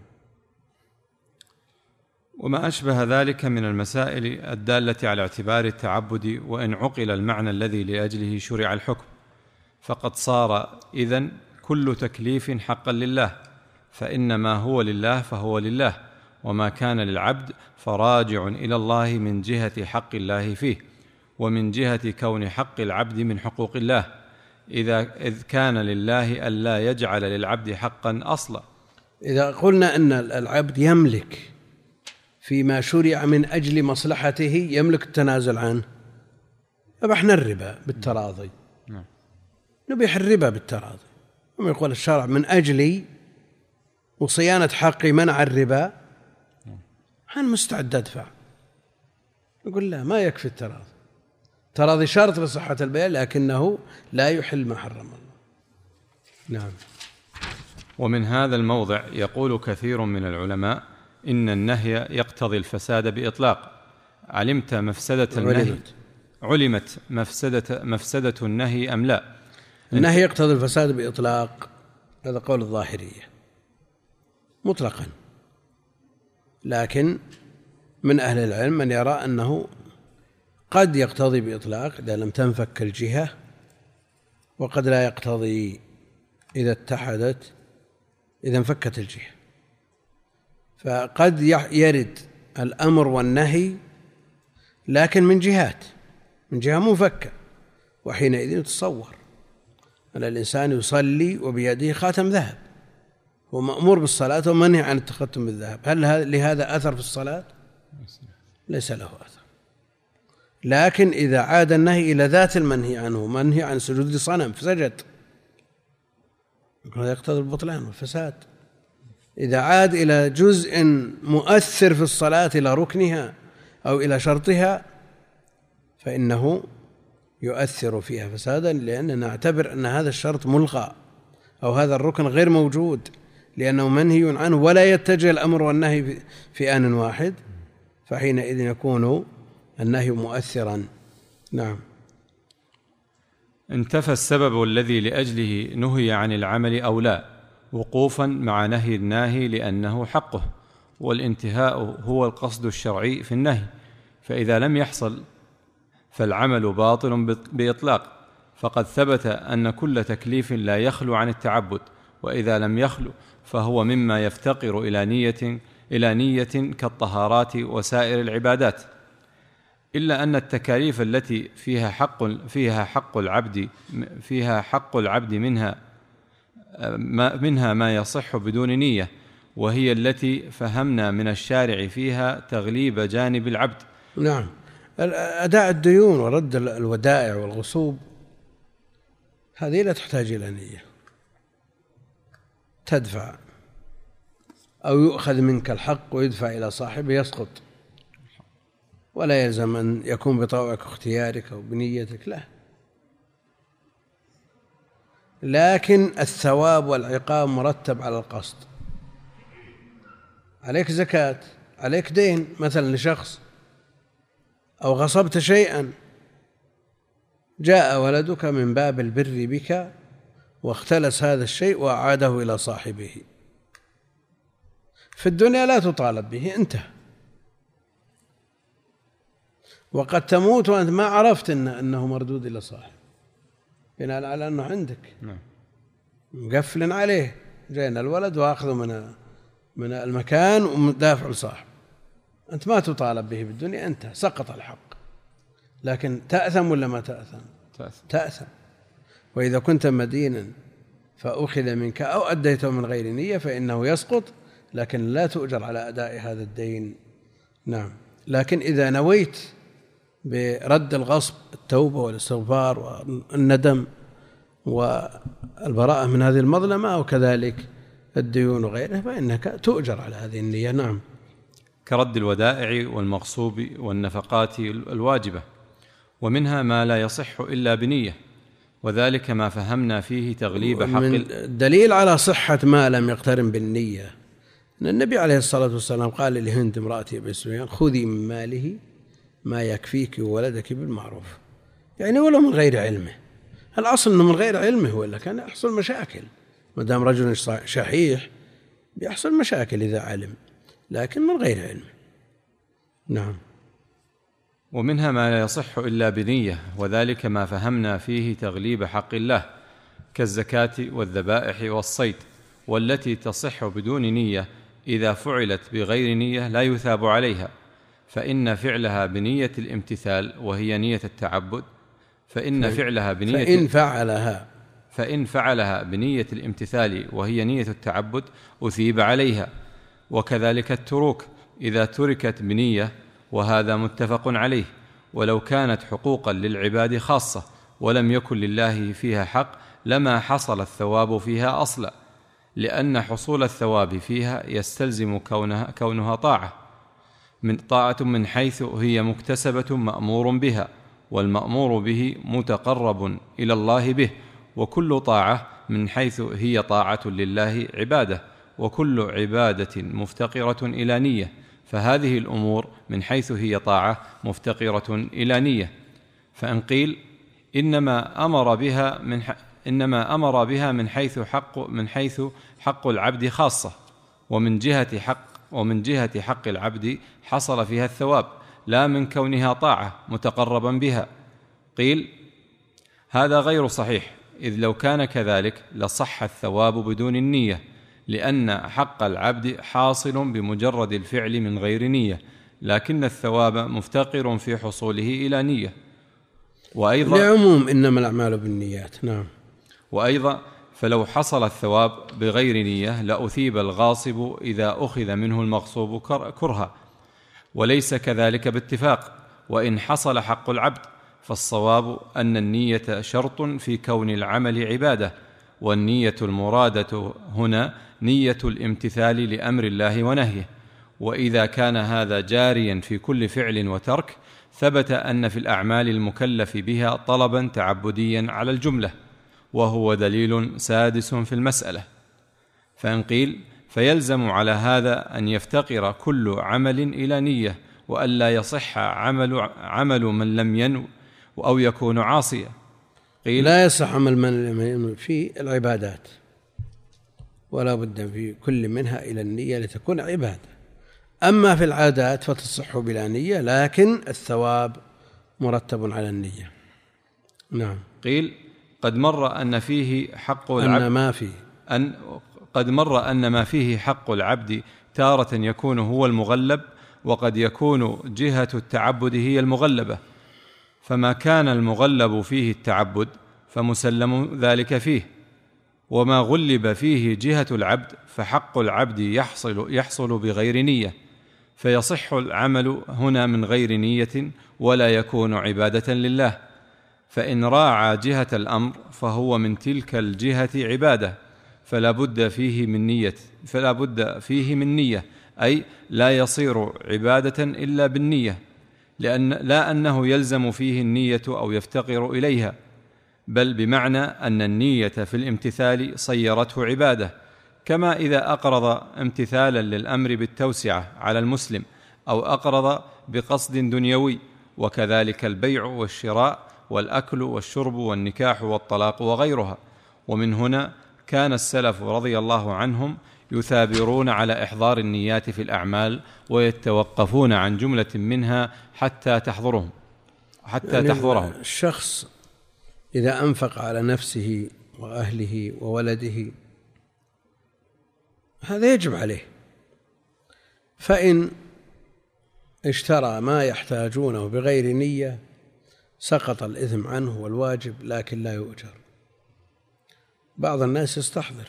وما أشبه ذلك من المسائل الدالة على اعتبار التعبد، وإن عقل المعنى الذي لأجله شرع الحكم، فقد صار إذن كل تكليف حقا لله، فإن ما هو لله فهو لله، وما كان للعبد فراجع إلى الله من جهة حق الله فيه، ومن جهة كون حق العبد من حقوق الله، إذ كان لله ألا يجعل للعبد حقا أصلا. إذا قلنا أن العبد يملك فيما شرع من أجل مصلحته، يملك التنازل عنه، أبحنا الربا بالتراضي، نبيح الربا بالتراضي، وما يقول الشرع من أجلي وصيانة حقي منع الربا، أنا مستعد أدفع. نقول لا، ما يكفي التراضي، التراضي شرط لصحة البيع لكنه لا يحل ما حرم الله. نعم. ومن هذا الموضع يقول كثير من العلماء إن النهي يقتضي الفساد بإطلاق. علمت مفسدة النهي أم لا؟ النهي يقتضي الفساد بإطلاق، هذا قول الظاهرية مطلقا، لكن من أهل العلم من يرى أنه قد يقتضي بإطلاق إذا لم تنفك الجهة، وقد لا يقتضي إذا اتحدت، إذا انفكت الجهة. فقد يرد الأمر والنهي لكن من جهة منفكة، وحينئذ يتصور أن الإنسان يصلي وبيده خاتم ذهب، هو مأمور بالصلاة ومنهي عن التختم بالذهب، هل لهذا أثر في الصلاة؟ ليس له أثر. لكن إذا عاد النهي إلى ذات المنهي عنه، منهي عن سجود لصنم فسجد، يقتضي البطلان والفساد. إذا عاد إلى جزء مؤثر في الصلاة، إلى ركنها أو إلى شرطها، فإنه يؤثر فيها فسادا، لأننا نعتبر أن هذا الشرط ملغى أو هذا الركن غير موجود لأنه منهي عنه، ولا يتجه الأمر والنهي في آن واحد، فحينئذ يكون النهي مؤثرا. نعم. انتفى السبب الذي لأجله نهي عن العمل أو لا، وقوفا مع نهي الناهي لأنه حقه، والانتهاء هو القصد الشرعي في النهي، فإذا لم يحصل فالعمل باطل بإطلاق، فقد ثبت أن كل تكليف لا يخلو عن التعبد، وإذا لم يخلو فهو مما يفتقر إلى نية كالطهارات وسائر العبادات، إلا أن التكاليف التي فيها حق العبد منها ما يصح بدون نية، وهي التي فهمنا من الشارع فيها تغليب جانب العبد. نعم. أداء الديون ورد الودائع والغصوب هذه لا تحتاج إلى نية، تدفع أو يؤخذ منك الحق ويدفع إلى صاحبه يسقط، ولا يلزم أن يكون بطوعك اختيارك أو بنيتك، لا. لكن الثواب والعقاب مرتب على القصد. عليك زكاة، عليك دين مثلا لشخص، أو غصبت شيئا، جاء ولدك من باب البر بك واختلس هذا الشيء وأعاده إلى صاحبه، في الدنيا لا تطالب به، انتهى. وقد تموت وأنت ما عرفت أنه مردود إلى صاحب، بناء على أنه عندك مقفل عليه، جاءنا الولد وأخذه من المكان ومدافع لصاحب، أنت ما تطالب به بالدنيا، انتهى، سقط الحق. لكن تأثم ولا ما تأثم؟ تأثم. وإذا كنت مدينا فأخذ منك أو أديته من غير نية فإنه يسقط، لكن لا تؤجر على أداء هذا الدين. نعم. لكن إذا نويت برد الغصب التوبة والاستغفار والندم والبراءة من هذه المظلمة، وكذلك الديون وغيره، فإنك تؤجر على هذه النية. نعم. كرد الودائع والمغصوب والنفقات الواجبة، ومنها ما لا يصح إلا بنية، وذلك ما فهمنا فيه تغليب حق. الدليل على صحة ما لم يقترن بالنية أن النبي عليه الصلاة والسلام قال لهند امرأة أبي سفيان: خذي من ماله ما يكفيك وولدك بالمعروف، يعني ولو من غير علمه. الأصل أنه من غير علمه، ولا كان يحصل مشاكل، ما دام رجل شحيح بيحصل مشاكل إذا علم، لكن من غير علم. نعم. ومنها ما لا يصح إلا بنية، وذلك ما فهمنا فيه تغليب حق الله، كالزكاة والذبائح والصيد، والتي تصح بدون نية إذا فعلت بغير نية لا يثاب عليها، فإن فعلها بنية الامتثال وهي نية التعبد، فإن فعلها بنية الامتثال وهي نية التعبد أثيب عليها. وكذلك التروك إذا تركت بنية، وهذا متفق عليه. ولو كانت حقوقا للعباد خاصة ولم يكن لله فيها حق لما حصل الثواب فيها أصلا، لأن حصول الثواب فيها يستلزم كونها طاعة من حيث هي مكتسبة مأمور بها، والمأمور به متقرب إلى الله به، وكل طاعة من حيث هي طاعة لله عبادة، وكل عبادة مفتقرة إلى نية، فهذه الأمور من حيث هي طاعة مفتقرة إلى نية. فإن قيل إنما أمر بها من حيث حق العبد خاصة، ومن جهة حق العبد حصل فيها الثواب، لا من كونها طاعة متقربا بها. قيل هذا غير صحيح، إذ لو كان كذلك لصح الثواب بدون النية، لأن حق العبد حاصل بمجرد الفعل من غير نية، لكن الثواب مفتقر في حصوله إلى نية. وأيضا لعموم إنما الأعمال بالنيات. نعم. وأيضا فلو حصل الثواب بغير نية لأثيب الغاصب إذا أخذ منه المغصوب كرها، وليس كذلك باتفاق. وإن حصل حق العبد فالصواب أن النية شرط في كون العمل عبادة، والنية المرادة هنا نية الامتثال لأمر الله ونهيه. وإذا كان هذا جاريا في كل فعل وترك ثبت أن في الأعمال المكلف بها طلبا تعبديا على الجملة، وهو دليل سادس في المسألة. فإن قيل فيلزم على هذا أن يفتقر كل عمل إلى نية، وألا يصح عمل من لم ينو أو يكون عاصيا. قيل لا يصح عمل من لم ينو في العبادات، ولا بد في كل منها إلى النية لتكون عبادة. أما في العادات فتصح بلا نية، لكن الثواب مرتب على النية. نعم. قيل قد مر أن فيه حق العبد أن ما فيه حق العبد تارة يكون هو المغلب، وقد يكون جهة التعبد هي المغلبة، فما كان المغلب فيه التعبد فمسلم ذلك فيه، وما غلب فيه جهة العبد فحق العبد يحصل بغير نية، فيصح العمل هنا من غير نية ولا يكون عبادة لله. فإن راعى جهة الأمر فهو من تلك الجهة عبادة، فلا بد فيه من نية، أي لا يصير عبادة إلا بالنية، لا أنه يلزم فيه النية أو يفتقر إليها، بل بمعنى أن النية في الامتثال صيرته عبادة، كما إذا أقرض امتثالا للأمر بالتوسعة على المسلم أو أقرض بقصد دنيوي، وكذلك البيع والشراء والأكل والشرب والنكاح والطلاق وغيرها. ومن هنا كان السلف رضي الله عنهم يثابرون على إحضار النيات في الأعمال، ويتوقفون عن جملة منها حتى تحضرهم. الشخص إذا أنفق على نفسه وأهله وولده هذا يجب عليه، فإن اشترى ما يحتاجونه بغير نية سقط الإثم عنه والواجب، لكن لا يؤجر. بعض الناس يستحضر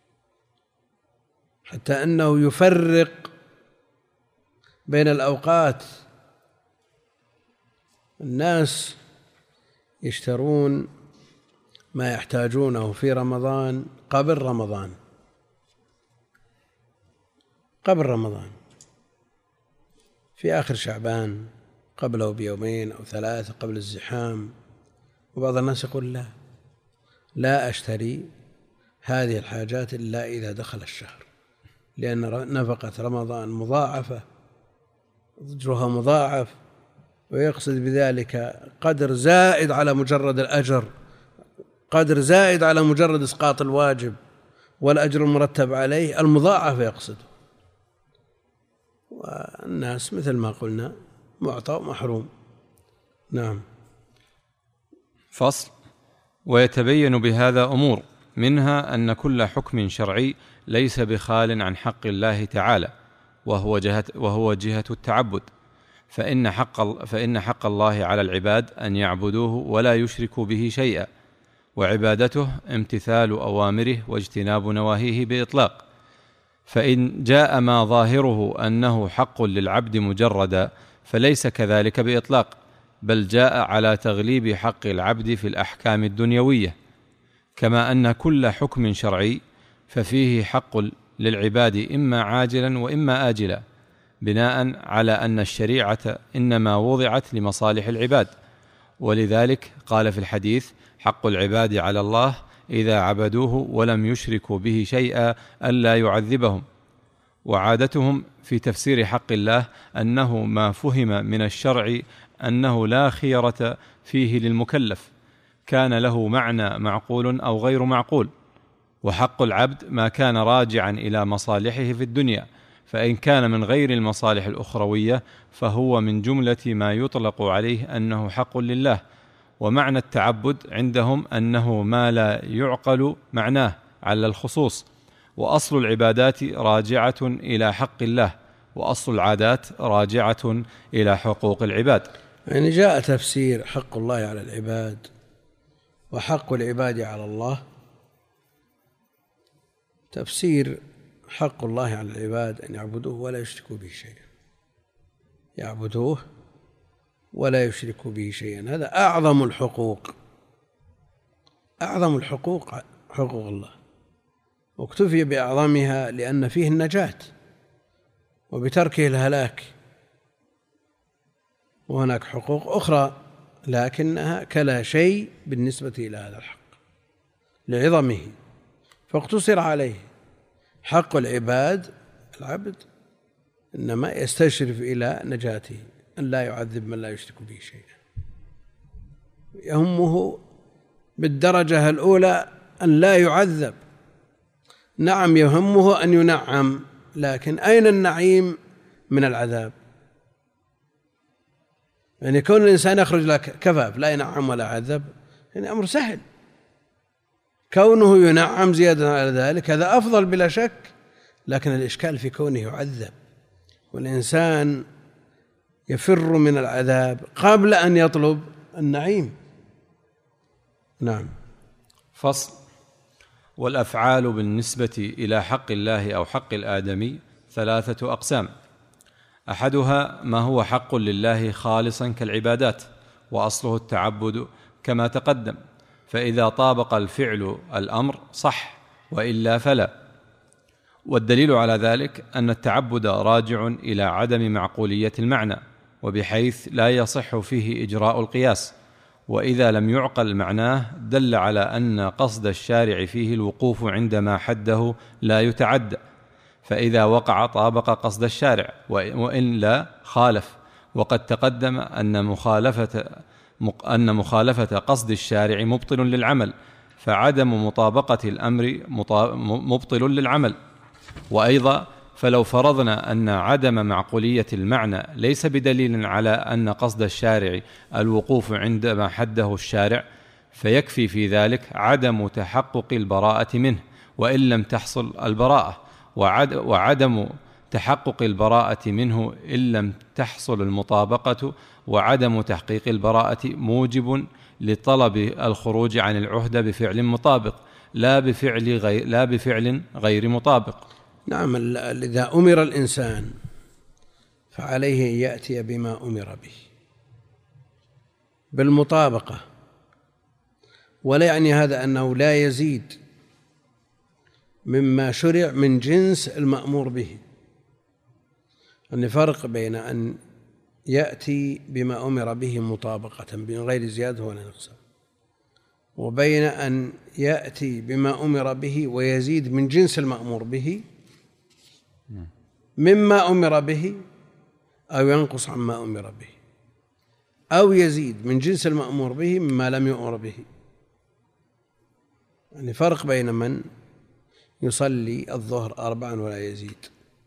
حتى أنه يفرق بين الأوقات. الناس يشترون ما يحتاجونه في رمضان قبل رمضان في آخر شعبان قبله بيومين أو 3 قبل الزحام. وبعض الناس يقول لا أشتري هذه الحاجات إلا إذا دخل الشهر، لأن نفقة رمضان مضاعفة، أجرها مضاعف، ويقصد بذلك قدر زائد على مجرد الأجر، قدر زائد على مجرد إسقاط الواجب والأجر المرتب عليه، المضاعف يقصده. والناس مثل ما قلنا معطى ومحروم. نعم. فصل. ويتبين بهذا أمور، منها أن كل حكم شرعي ليس بخال عن حق الله تعالى، وهو جهة التعبد، فإن حق الله على العباد أن يعبدوه ولا يشركوا به شيئا، وعبادته امتثال أوامره واجتناب نواهيه بإطلاق. فإن جاء ما ظاهره أنه حق للعبد مجردا فليس كذلك بإطلاق، بل جاء على تغليب حق العبد في الأحكام الدنيوية، كما أن كل حكم شرعي ففيه حق للعباد إما عاجلا وإما آجلا، بناء على أن الشريعة إنما وضعت لمصالح العباد. ولذلك قال في الحديث: حق العباد على الله إذا عبدوه ولم يشركوا به شيئا ألا يعذبهم. وعادتهم في تفسير حق الله أنه ما فهم من الشرع أنه لا خيرة فيه للمكلف، كان له معنى معقول أو غير معقول. وحق العبد ما كان راجعا إلى مصالحه في الدنيا، فإن كان من غير المصالح الأخروية فهو من جملة ما يطلق عليه أنه حق لله. ومعنى التعبد عندهم أنه ما لا يعقل معناه على الخصوص، وأصل العبادات راجعة إلى حق الله، وأصل العادات راجعة إلى حقوق العباد. يعني جاء تفسير حق الله على العباد وحق العباد على الله. تفسير حق الله على العباد أن يعبدوه ولا يشركوا به شيئا، يعبدوه ولا يشركوا به شيئا، هذا أعظم الحقوق، أعظم الحقوق حقوق الله، واكتفي بأعظمها لأن فيه النجاة وبتركه الهلاك. وهناك حقوق أخرى لكنها كلا شيء بالنسبة إلى هذا الحق لعظمه، فاقتصر عليه. حق العباد العبد إنما يستشرف إلى نجاته، أن لا يعذب من لا يشرك به شيئا. يهمه بالدرجة الأولى أن لا يعذب. نعم يهمه أن ينعم، لكن أين النعيم من العذاب؟ يعني كون الإنسان يخرج لك كفاف لا ينعم ولا عذب، يعني أمر سهل. كونه ينعم زيادة على ذلك هذا أفضل بلا شك، لكن الإشكال في كونه يعذب، والإنسان يفر من العذاب قبل أن يطلب النعيم. نعم. فصل. والأفعال بالنسبة إلى حق الله أو حق الآدمي 3 أقسام: أحدها ما هو حق لله خالصا كالعبادات، وأصله التعبد كما تقدم، فإذا طابق الفعل الأمر صح، وإلا فلا. والدليل على ذلك أن التعبد راجع إلى عدم معقولية المعنى، وبحيث لا يصح فيه إجراء القياس، وإذا لم يعقل معناه دل على أن قصد الشارع فيه الوقوف عندما حده لا يتعدى، فإذا وقع طابق قصد الشارع، وإن لا خالف. وقد تقدم أن مخالفة قصد الشارع مبطل للعمل، فعدم مطابقة الأمر مبطل للعمل. وأيضا فلو فرضنا أن عدم معقولية المعنى ليس بدليل على أن قصد الشارع الوقوف عندما حده الشارع، فيكفي في ذلك عدم تحقق البراءة منه وإن لم تحصل البراءة، وعدم تحقق البراءة منه إن لم تحصل المطابقة، وعدم تحقيق البراءة موجب لطلب الخروج عن العهدة بفعل مطابق لا بفعل غير مطابق. نعم. إذا أمر الإنسان فعليه أن يأتي بما أمر به بالمطابقة، ولا يعني هذا أنه لا يزيد مما شرع من جنس المأمور به. أن فرق بين أن يأتي بما أمر به مطابقة من غير زيادة ولا نقصان، وبين أن يأتي بما أمر به ويزيد من جنس المأمور به مما أمر به، أو ينقص عما أمر به، أو يزيد من جنس المأمور به مما لم يؤمر به. يعني فرق بين من يصلي الظهر 4 ولا يزيد،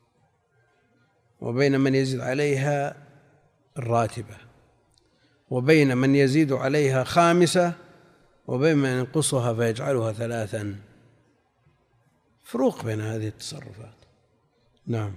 وبين من يزيد عليها الراتبة، وبين من يزيد عليها 5، وبين من ينقصها فيجعلها 3. فروق بين هذه التصرفات. نعم.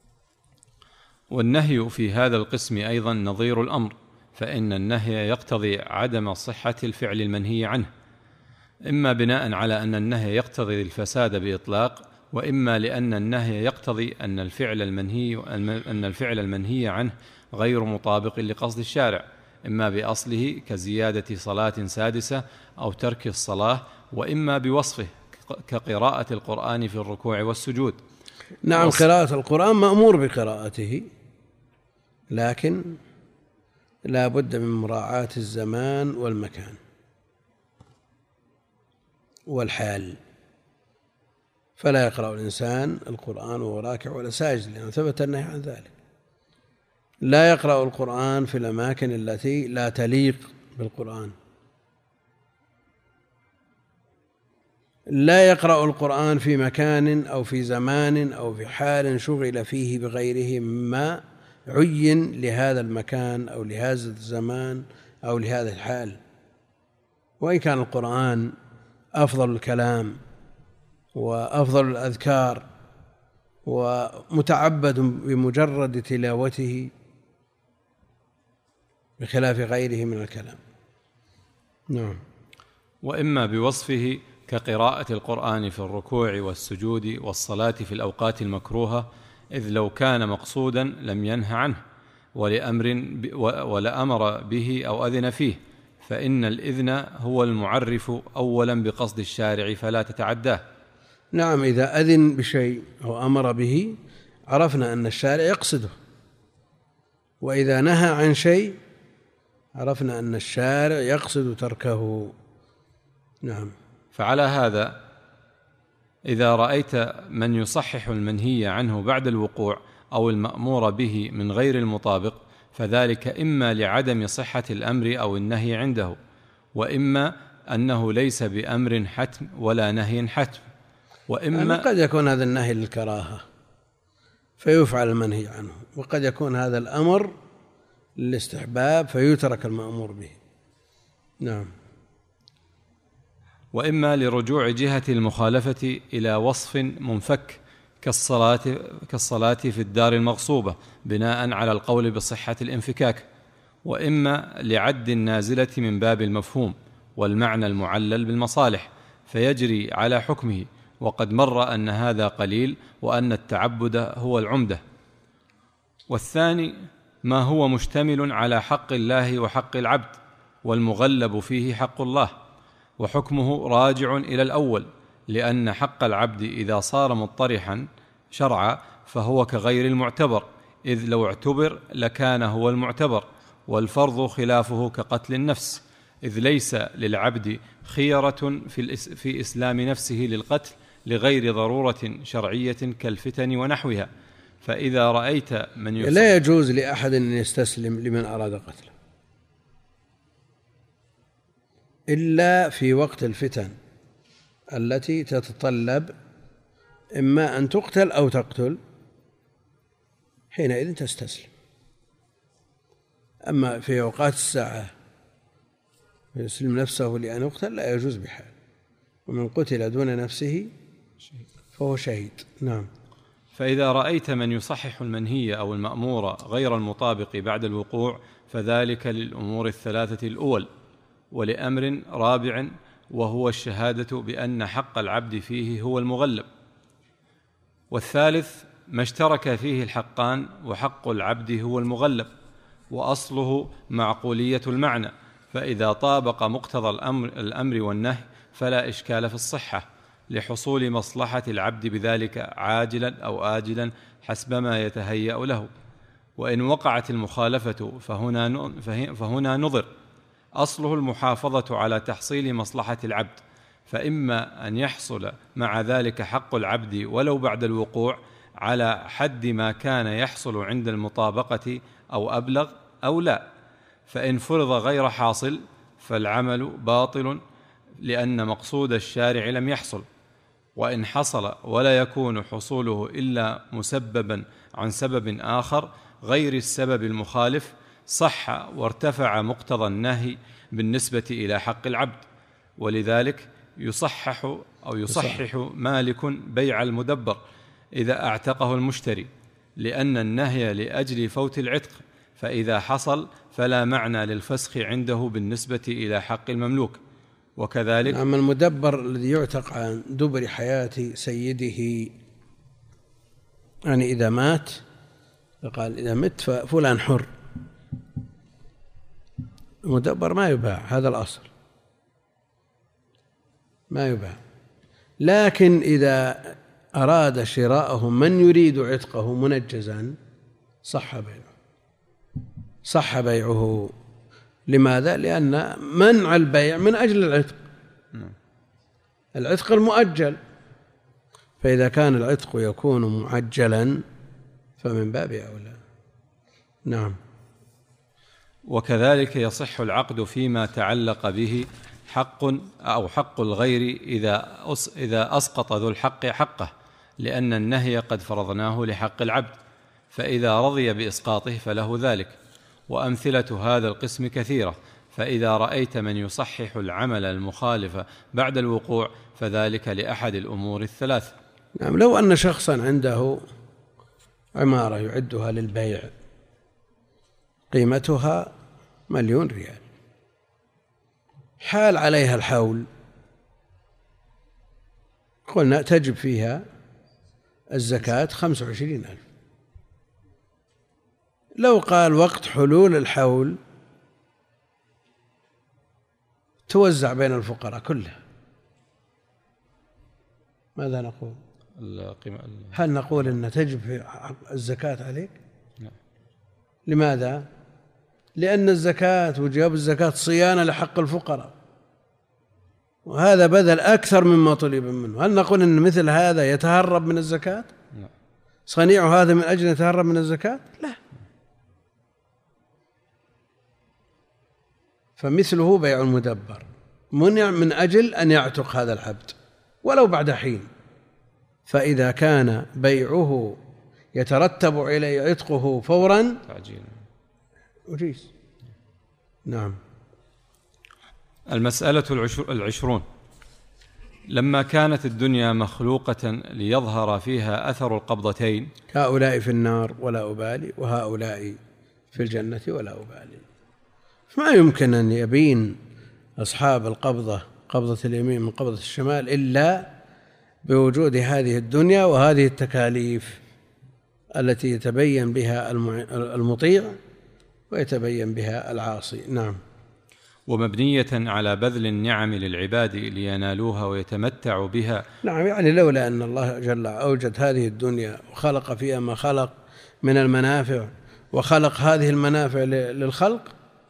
والنهي في هذا القسم أيضا نظير الأمر، فإن النهي يقتضي عدم صحة الفعل المنهي عنه، إما بناء على أن النهي يقتضي الفساد بإطلاق، وإما لأن النهي يقتضي أن الفعل المنهي عنه غير مطابق لقصد الشارع، إما بأصله كزيادة صلاة سادسة أو ترك الصلاة، وإما بوصفه كقراءة القرآن في الركوع والسجود. نعم. قراءة القرآن مأمور بقراءته، لكن لا بد من مراعاة الزمان والمكان والحال، فلا يقرأ الإنسان القرآن وهو راكع ولا ساجد، لأنه ثبت النهي عن ذلك. لا يقرأ القرآن في الأماكن التي لا تليق بالقرآن. لا يقرأ القرآن في مكان أو في زمان أو في حال شغل فيه بغيره مما عين لهذا المكان أو لهذا الزمان أو لهذا الحال، وإن كان القرآن أفضل الكلام وأفضل الأذكار ومتعبد بمجرد تلاوته بخلاف غيره من الكلام. نعم. وإما بوصفه كقراءة القرآن في الركوع والسجود والصلاة في الأوقات المكروهة، إذ لو كان مقصودا لم ينه عنه ولأمر به أو أذن فيه، فإن الإذن هو المعرف أولا بقصد الشارع فلا تتعداه. نعم. إذا أذن بشيء أو أمر به عرفنا أن الشارع يقصده، وإذا نهى عن شيء عرفنا أن الشارع يقصد تركه. نعم. فعلى هذا إذا رأيت من يصحح المنهي عنه بعد الوقوع أو المأمور به من غير المطابق، فذلك إما لعدم صحة الأمر أو النهي عنده، وإما أنه ليس بأمر حتم ولا نهي حتم، وإما قد يكون هذا النهي للكراهة فيفعل المنهي عنه، وقد يكون هذا الأمر للاستحباب فيترك المأمور به. نعم. وإما لرجوع جهة المخالفة إلى وصف منفك كالصلاة في الدار المغصوبة بناء على القول بصحة الانفكاك، وإما لعد النازلة من باب المفهوم والمعنى المعلل بالمصالح فيجري على حكمه، وقد مر أن هذا قليل وأن التعبد هو العمدة. والثاني ما هو مشتمل على حق الله وحق العبد والمغلب فيه حق الله، وحكمه راجع إلى الأول، لأن حق العبد إذا صار مطرحا شرعا فهو كغير المعتبر، إذ لو اعتبر لكان هو المعتبر، والفرض خلافه كقتل النفس، إذ ليس للعبد خيرة في إسلام نفسه للقتل لغير ضرورة شرعية كالفتن ونحوها. فإذا رأيت من لا يجوز لأحد أن يستسلم لمن أراد قتله إلا في وقت الفتن التي تتطلب إما أن تقتل أو تقتل، حينئذ تستسلم. أما في أوقات الساعة يسلم نفسه لأن يقتل لا يجوز بحال، ومن قتل دون نفسه فهو شهيد. نعم. فإذا رأيت من يصحح المنهي أو المأمور غير المطابق بعد الوقوع فذلك للأمور الثلاثة الأول، ولأمر رابع وهو الشهادة بأن حق العبد فيه هو المغلب. والثالث ما اشترك فيه الحقان وحق العبد هو المغلب، وأصله معقولية المعنى، فإذا طابق مقتضى الأمر والنهي فلا إشكال في الصحة لحصول مصلحة العبد بذلك عاجلا أو آجلا حسب ما يتهيأ له. وإن وقعت المخالفة فهنا نظر، أصله المحافظة على تحصيل مصلحة العبد، فإما أن يحصل مع ذلك حق العبد ولو بعد الوقوع على حد ما كان يحصل عند المطابقة أو أبلغ أو لا، فإن فرض غير حاصل فالعمل باطل لأن مقصود الشارع لم يحصل. وإن حصل ولا يكون حصوله إلا مسببا عن سبب آخر غير السبب المخالف صح وارتفع مقتضى النهي بالنسبة إلى حق العبد. ولذلك يصحح مالك بيع المدبر إذا اعتقه المشتري، لأن النهي لأجل فوت العتق، فإذا حصل فلا معنى للفسخ عنده بالنسبة إلى حق المملوك. وكذلك أما المدبر الذي يعتق عن دبر حياة سيده، يعني إذا مات فقال إذا مت ففلان حر، المدبر ما يباع، هذا الأصل ما يباع. لكن إذا أراد شراءه من يريد عتقه منجزا صح بيعه. لماذا؟ لأن منع البيع من أجل العتق، العتق المؤجل، فإذا كان العتق يكون معجلا فمن باب أولى. نعم. وكذلك يصح العقد فيما تعلق به حق أو حق الغير إذا أسقط ذو الحق حقه، لأن النهي قد فرضناه لحق العبد، فإذا رضي بإسقاطه فله ذلك. وأمثلة هذا القسم كثيرة، فإذا رأيت من يصحح العمل المخالف بعد الوقوع فذلك لأحد الأمور الثلاث. نعم. لو أن شخصا عنده عمارة يعدها للبيع قيمتها 1,000,000 ريال، حال عليها الحول، قلنا تجب فيها الزكاة 25,000. لو قال وقت حلول الحول توزع بين الفقراء كلها، ماذا نقول؟ هل نقول أن تجب في الزكاة عليك؟ لا. لماذا؟ لأن الزكاة وجواب الزكاة صيانة لحق الفقراء، وهذا بذل أكثر مما طلب منه. هل نقول أن مثل هذا يتهرب من الزكاة؟ لا. صنيع هذا من أجل أن يتهرب من الزكاة؟ لا. فمثله بيع المدبر، منع من أجل أن يعتق هذا العبد ولو بعد حين، فإذا كان بيعه يترتب عليه عتقه فورا أجيز. نعم. المسألة 20. لما كانت الدنيا مخلوقة ليظهر فيها أثر القبضتين، هؤلاء في النار ولا أبالي، وهؤلاء في الجنة ولا أبالي، ما يمكن أن يبين أصحاب القبضة، قبضة اليمين من قبضة الشمال، إلا بوجود هذه الدنيا وهذه التكاليف التي يتبين بها المطيع ويتبين بها العاصي. نعم. ومبنية على بذل النعم للعباد لينالوها ويتمتعوا بها. نعم، يعني لولا أن الله جل أوجد هذه الدنيا وخلق فيها ما خلق من المنافع وخلق هذه المنافع للخلق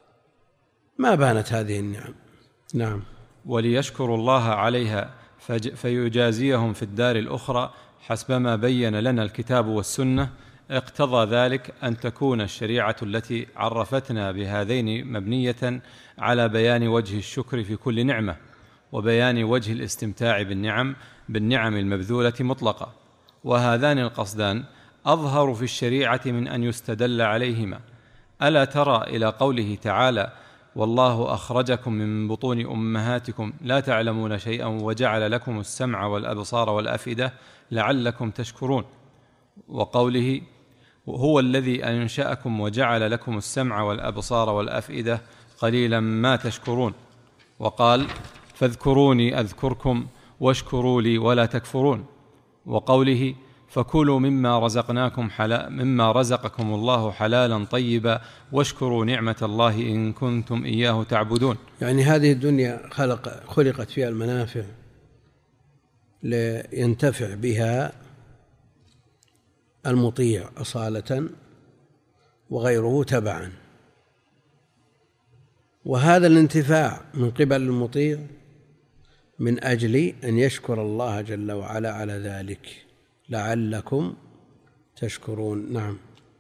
ما بانت هذه النعم. نعم. وليشكروا الله عليها فيجازيهم في الدار الأخرى حسب ما بين لنا الكتاب والسنة. اقتضى ذلك أن تكون الشريعة التي عرفتنا بهذين مبنية على بيان وجه الشكر في كل نعمة، وبيان وجه الاستمتاع بالنعم المبذولة مطلقة، وهذان القصدان أظهر في الشريعة من أن يستدل عليهما. ألا ترى إلى قوله تعالى: والله أخرجكم من بطون أمهاتكم لا تعلمون شيئا وجعل لكم السمع والأبصار والأفئدة لعلكم تشكرون، وقوله: هو الذي أنشأكم وجعل لكم السمع والأبصار والأفئدة قليلا ما تشكرون، وقال: فاذكروني أذكركم واشكروا لي ولا تكفرون، وقوله: فكلوا مما رزقكم الله حلالا طيبا واشكروا نعمة الله إن كنتم إياه تعبدون. يعني هذه الدنيا خلقت فيها المنافع لينتفع بها المطيع أصالة وغيره تبعا، وهذا الانتفاع من قبل المطيع من أجل أن يشكر الله جل وعلا على ذلك لعلكم تشكرون. نعم.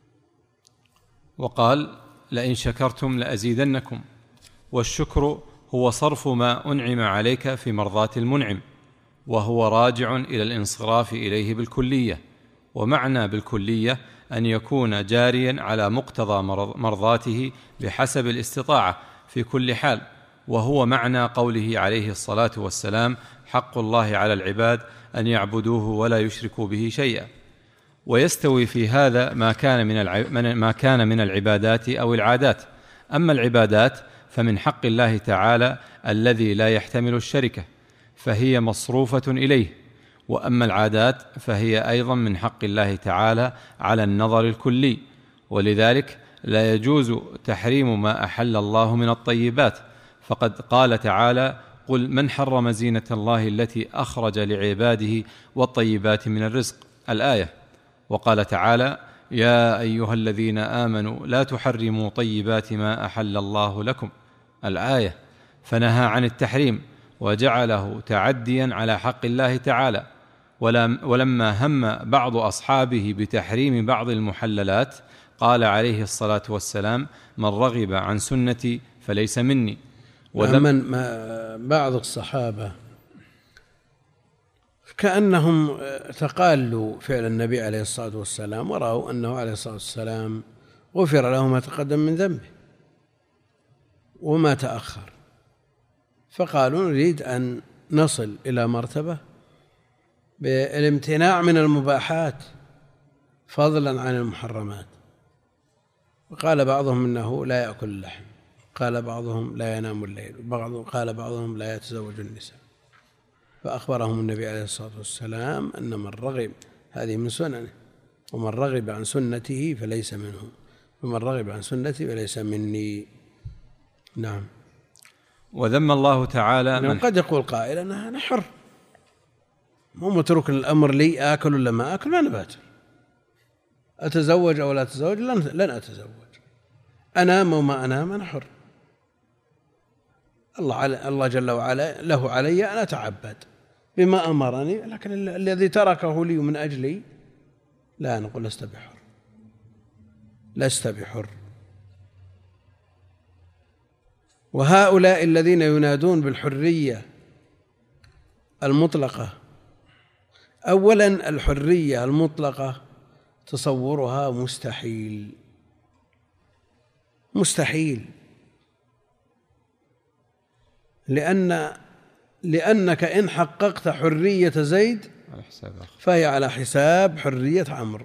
وقال: لئن شكرتم لأزيدنكم. والشكر هو صرف ما أنعم عليك في مرضاة المنعم، وهو راجع إلى الانصراف إليه بالكلية. ومعنى بالكلية أن يكون جاريا على مقتضى مرضاته بحسب الاستطاعة في كل حال، وهو معنى قوله عليه الصلاة والسلام: حق الله على العباد أن يعبدوه ولا يشركوا به شيئا. ويستوي في هذا ما كان من العبادات أو العادات. أما العبادات فمن حق الله تعالى الذي لا يحتمل الشركة، فهي مصروفة إليه. وأما العادات فهي أيضا من حق الله تعالى على النظر الكلي، ولذلك لا يجوز تحريم ما أحل الله من الطيبات، فقد قال تعالى: قل من حرم زينة الله التي أخرج لعباده والطيبات من الرزق، الآية. وقال تعالى: يا أيها الذين آمنوا لا تحرموا طيبات ما أحل الله لكم، الآية. فنهى عن التحريم وجعله تعديا على حق الله تعالى. ولما هم بعض أصحابه بتحريم بعض المحللات قال عليه الصلاة والسلام: من رغب عن سنتي فليس مني. بعض الصحابة كأنهم تقالوا فعل النبي عليه الصلاة والسلام، ورأوا أنه عليه الصلاة والسلام غفر له ما تقدم من ذنبه وما تأخر، فقالوا نريد أن نصل إلى مرتبة بالامتناع من المباحات فضلا عن المحرمات. وقال بعضهم إنه لا يأكل اللحم، قال بعضهم لا ينام الليل، قال بعضهم لا يتزوج النساء. فأخبرهم النبي عليه الصلاة والسلام أن من رغب، هذه من سننه، ومن رغب عن سنته فليس منه، ومن رغب عن سنتي فليس مني. نعم. وذم الله تعالى من قد يقول قائل أنا حر، مو متروك الأمر لي، آكل ولا ما آكل، ما أنا باتر، أتزوج أو لا أتزوج لن أتزوج، أنام وما أنام، أنا حر. الله جل وعلا له علي أن أتعبد بما أمرني، لكن الذي تركه لي من أجلي لا، نقول لست بحر، لست بحر. وهؤلاء الذين ينادون بالحرية المطلقة، أولا الحرية المطلقة تصورها مستحيل، مستحيل، لأنك إن حققت حرية زيد فهي على حساب حرية عمرو،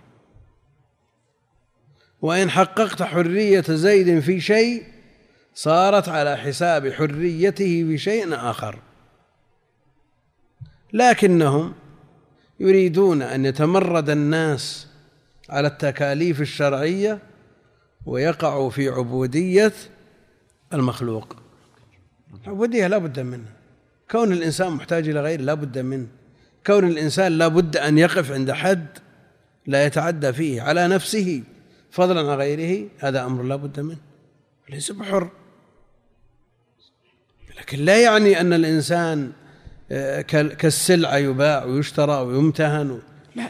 وإن حققت حرية زيد في شيء صارت على حساب حريته في شيء آخر. لكنهم يريدون أن يتمرد الناس على التكاليف الشرعية ويقعوا في عبودية المخلوق. عبودية لا بد منها، كون الإنسان محتاج إلى غيره لا بد منه، كون الإنسان لا بد أن يقف عند حد لا يتعدى فيه على نفسه فضلا عن غيره، هذا أمر لا بد منه، ليس بحر. لكن لا يعني أن الإنسان كالسلعة يباع ويشترى ويمتهن، لا،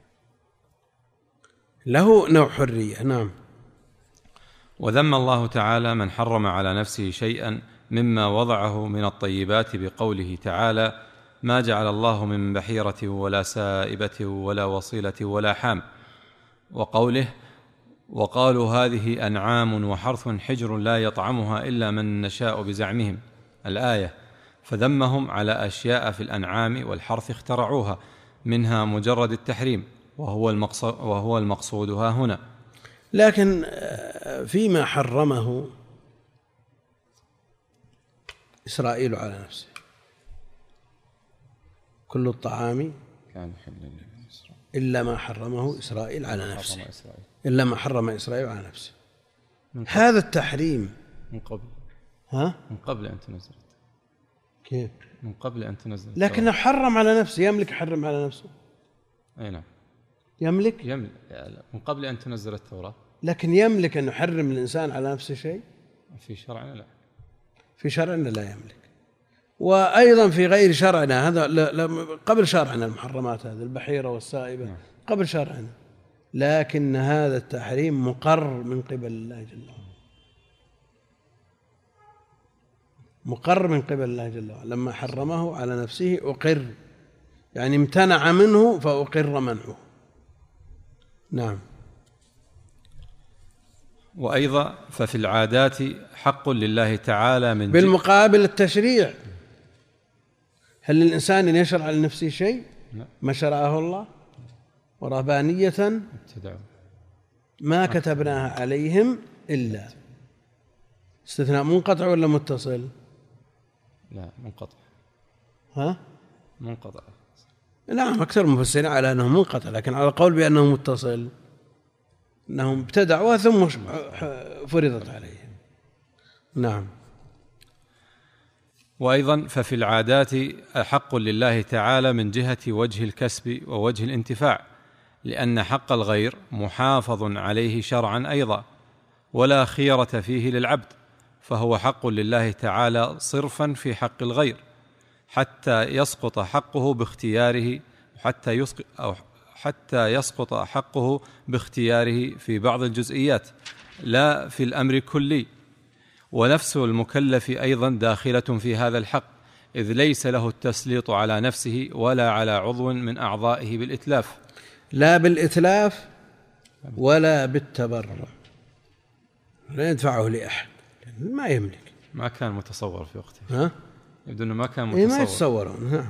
له نوع حرية. نعم. وذم الله تعالى من حرم على نفسه شيئا مما وضعه من الطيبات بقوله تعالى: ما جعل الله من بحيرة ولا سائبة ولا وصيلة ولا حام، وقوله: وقالوا هذه أنعام وحرث حجر لا يطعمها إلا من نشاء بزعمهم، الآية. فذمهم على أشياء في الأنعام والحرث اخترعوها، منها مجرد التحريم، وهو المقصود ها هنا. لكن فيما حرمه إسرائيل على نفسه، كل الطعام كان حلا إلا ما حرمه إسرائيل على نفسه، إلا ما حرم إسرائيل على نفسه. هذا التحريم من قبل، من قبل أن تنزل. كيف؟ من قبل أن تنزل، لكنه حرم على نفسه، يملك يحرم على نفسه. أي نعم، يملك من قبل أن تنزل التوراة. لكن يملك أن يحرم الإنسان على نفسه شيء؟ في شرعنا لا، في شرعنا لا يملك. وأيضا في غير شرعنا، هذا قبل شرعنا المحرمات هذه البحيرة والسائبة قبل شرعنا، لكن هذا التحريم مقر من قبل الله جل وعلا، مقر من قبل الله جل وعلا. لما حرمه على نفسه أقر، يعني امتنع منه فأقر منعه. نعم. وأيضا ففي العادات حق لله تعالى من بالمقابل التشريع، هل للإنسان أن يشرع لنفسه شيء ما شرعه الله؟ ورهبانية ما كتبناها عليهم إلا، استثناء منقطع ولا متصل؟ لا منقطع. منقطع. نعم، أكثر المفسرين على أنه منقطع، لكن على القول بأنه متصل، أنهم ابتدعوها ثم فرضت عليهم. نعم. وأيضا ففي العادات حق لله تعالى من جهة وجه الكسب ووجه الانتفاع، لأن حق الغير محافظ عليه شرعا أيضا، ولا خيرة فيه للعبد، فهو حق لله تعالى صرفا في حق الغير، حتى يسقط حقه باختياره، حتى يسقط حقه باختياره في بعض الجزئيات لا في الأمر الكلي. ونفس المكلف أيضا داخلة في هذا الحق، إذ ليس له التسليط على نفسه ولا على عضو من أعضائه بالإتلاف، لا بالإتلاف ولا بالتبرع، لا يدفعه لأحد، ما يملك، ما كان متصور في وقته. يبدو أنه ما كان متصور، ما يتصورون.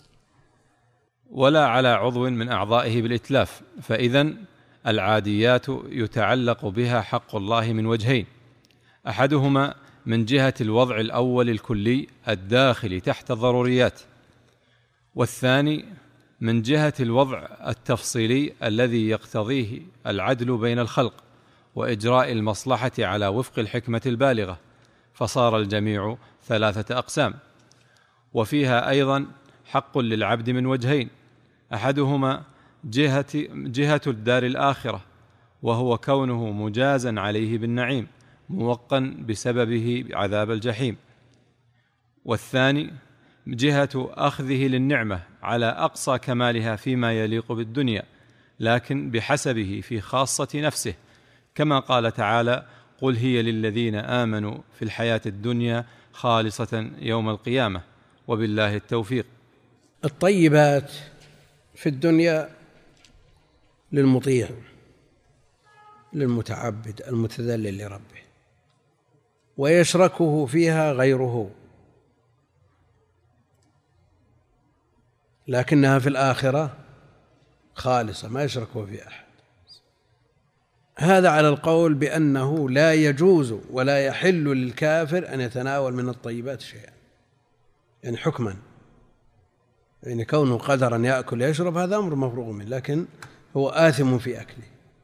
ولا على عضو من أعضائه بالإتلاف. فإذن العاديات يتعلق بها حق الله من وجهين: أحدهما من جهة الوضع الأول الكلي الداخل تحت الضروريات، والثاني من جهة الوضع التفصيلي الذي يقتضيه العدل بين الخلق وإجراء المصلحة على وفق الحكمة البالغة، فصار الجميع ثلاثة أقسام. وفيها أيضا حق للعبد من وجهين: أحدهما جهة الدار الآخرة، وهو كونه مجازا عليه بالنعيم موقا بسببه عذاب الجحيم، والثاني جهة أخذه للنعمة على أقصى كمالها فيما يليق بالدنيا، لكن بحسبه في خاصة نفسه، كما قال تعالى: قل هي للذين آمنوا في الحياة الدنيا خالصة يوم القيامة وبالله التوفيق. الطيبات في الدنيا للمطيع للمتعبد المتذلل لربه، ويشركه فيها غيره، لكنها في الآخرة خالصة ما يشركه في أحد. هذا على القول بأنه لا يجوز ولا يحل للكافر أن يتناول من الطيبات شيئا، يعني حكما، يعني كونه قدرا يأكل يشرب هذا أمر مفروغ منه، لكن هو آثم في أكله.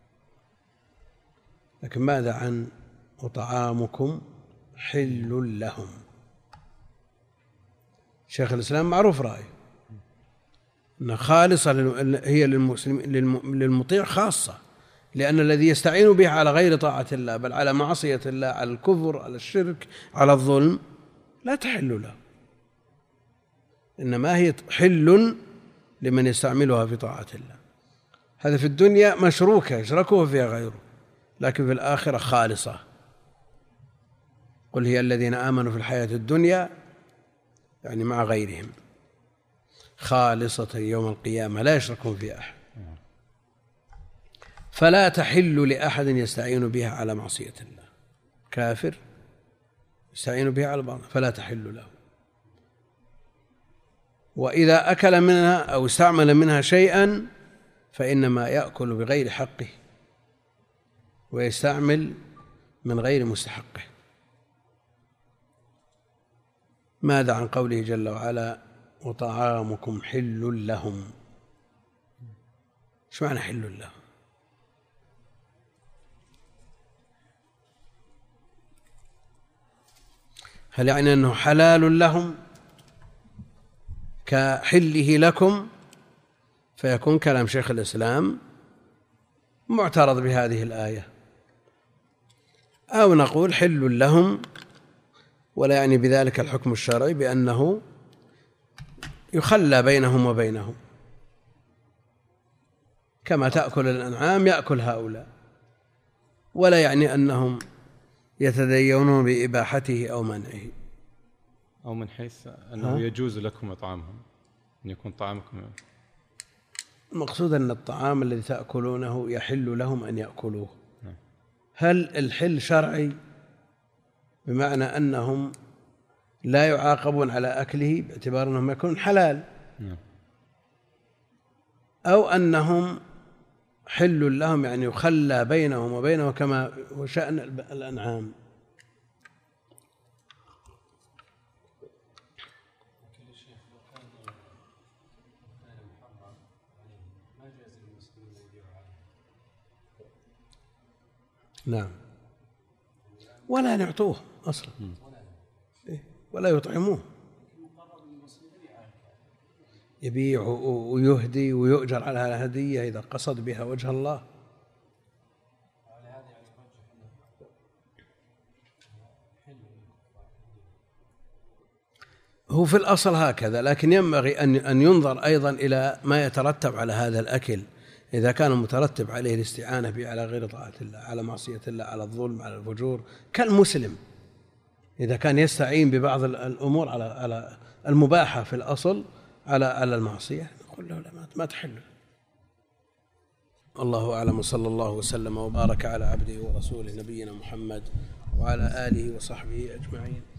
لكن ماذا عن وطعامكم حل لهم؟ شيخ الإسلام معروف رأيه أن خالصة هي للمطيع خاصة، لأن الذي يستعين به على غير طاعة الله بل على معصية الله، على الكفر، على الشرك، على الظلم، لا تحل له، إنما هي حل لمن يستعملها في طاعة الله. هذا في الدنيا مشروكة يشركه فيها غيره، لكن في الآخرة خالصة. قل هي الذين آمنوا في الحياة الدنيا يعني مع غيرهم، خالصة يوم القيامة لا يشركون في أحد، فلا تحل لأحد يستعين بها على معصية الله، كافر يستعين بها على بعض فلا تحل له. وإذا أكل منها أو استعمل منها شيئا فإنما يأكل بغير حقه ويستعمل من غير مستحقه. ماذا عن قوله جل وعلا: وطعامكم حل لهم؟ ايش معنى حل لهم؟ هل يعني أنه حلال لهم كحله لكم؟ فيكون كلام شيخ الإسلام معترض بهذه الآية. أو نقول حل لهم ولا يعني بذلك الحكم الشرعي بأنه يخلى بينهم وبينهم، كما تأكل الأنعام يأكل هؤلاء، ولا يعني أنهم يتدينون بإباحته أو منعه، أو من حيث أنه يجوز لكم إطعامهم، أن يكون طعامكم. المقصود أن الطعام الذي تأكلونه يحل لهم أن يأكلوه. هل الحل شرعي بمعنى أنهم لا يعاقبون على أكله باعتبار أنهم يكون حلال، أو أنهم حل لهم يعني يخلى بينهم وبينه كما هو شأن الأنعام؟ نعم، ولا نعطوه أصلا ولا يطعموه، يبيع ويهدي ويؤجر على الهدية إذا قصد بها وجه الله. هو في الأصل هكذا، لكن ينبغي أن ينظر أيضا إلى ما يترتب على هذا الأكل. إذا كان مترتب عليه الاستعانة به على غير طاعة الله، على معصية الله، على الظلم، على الفجور، كالمسلم إذا كان يستعين ببعض الأمور على المباحة في الأصل على المعصية، نقول له لا، ما تحل. الله أعلم، صلى الله وسلم وبارك على عبده ورسوله نبينا محمد وعلى آله وصحبه أجمعين.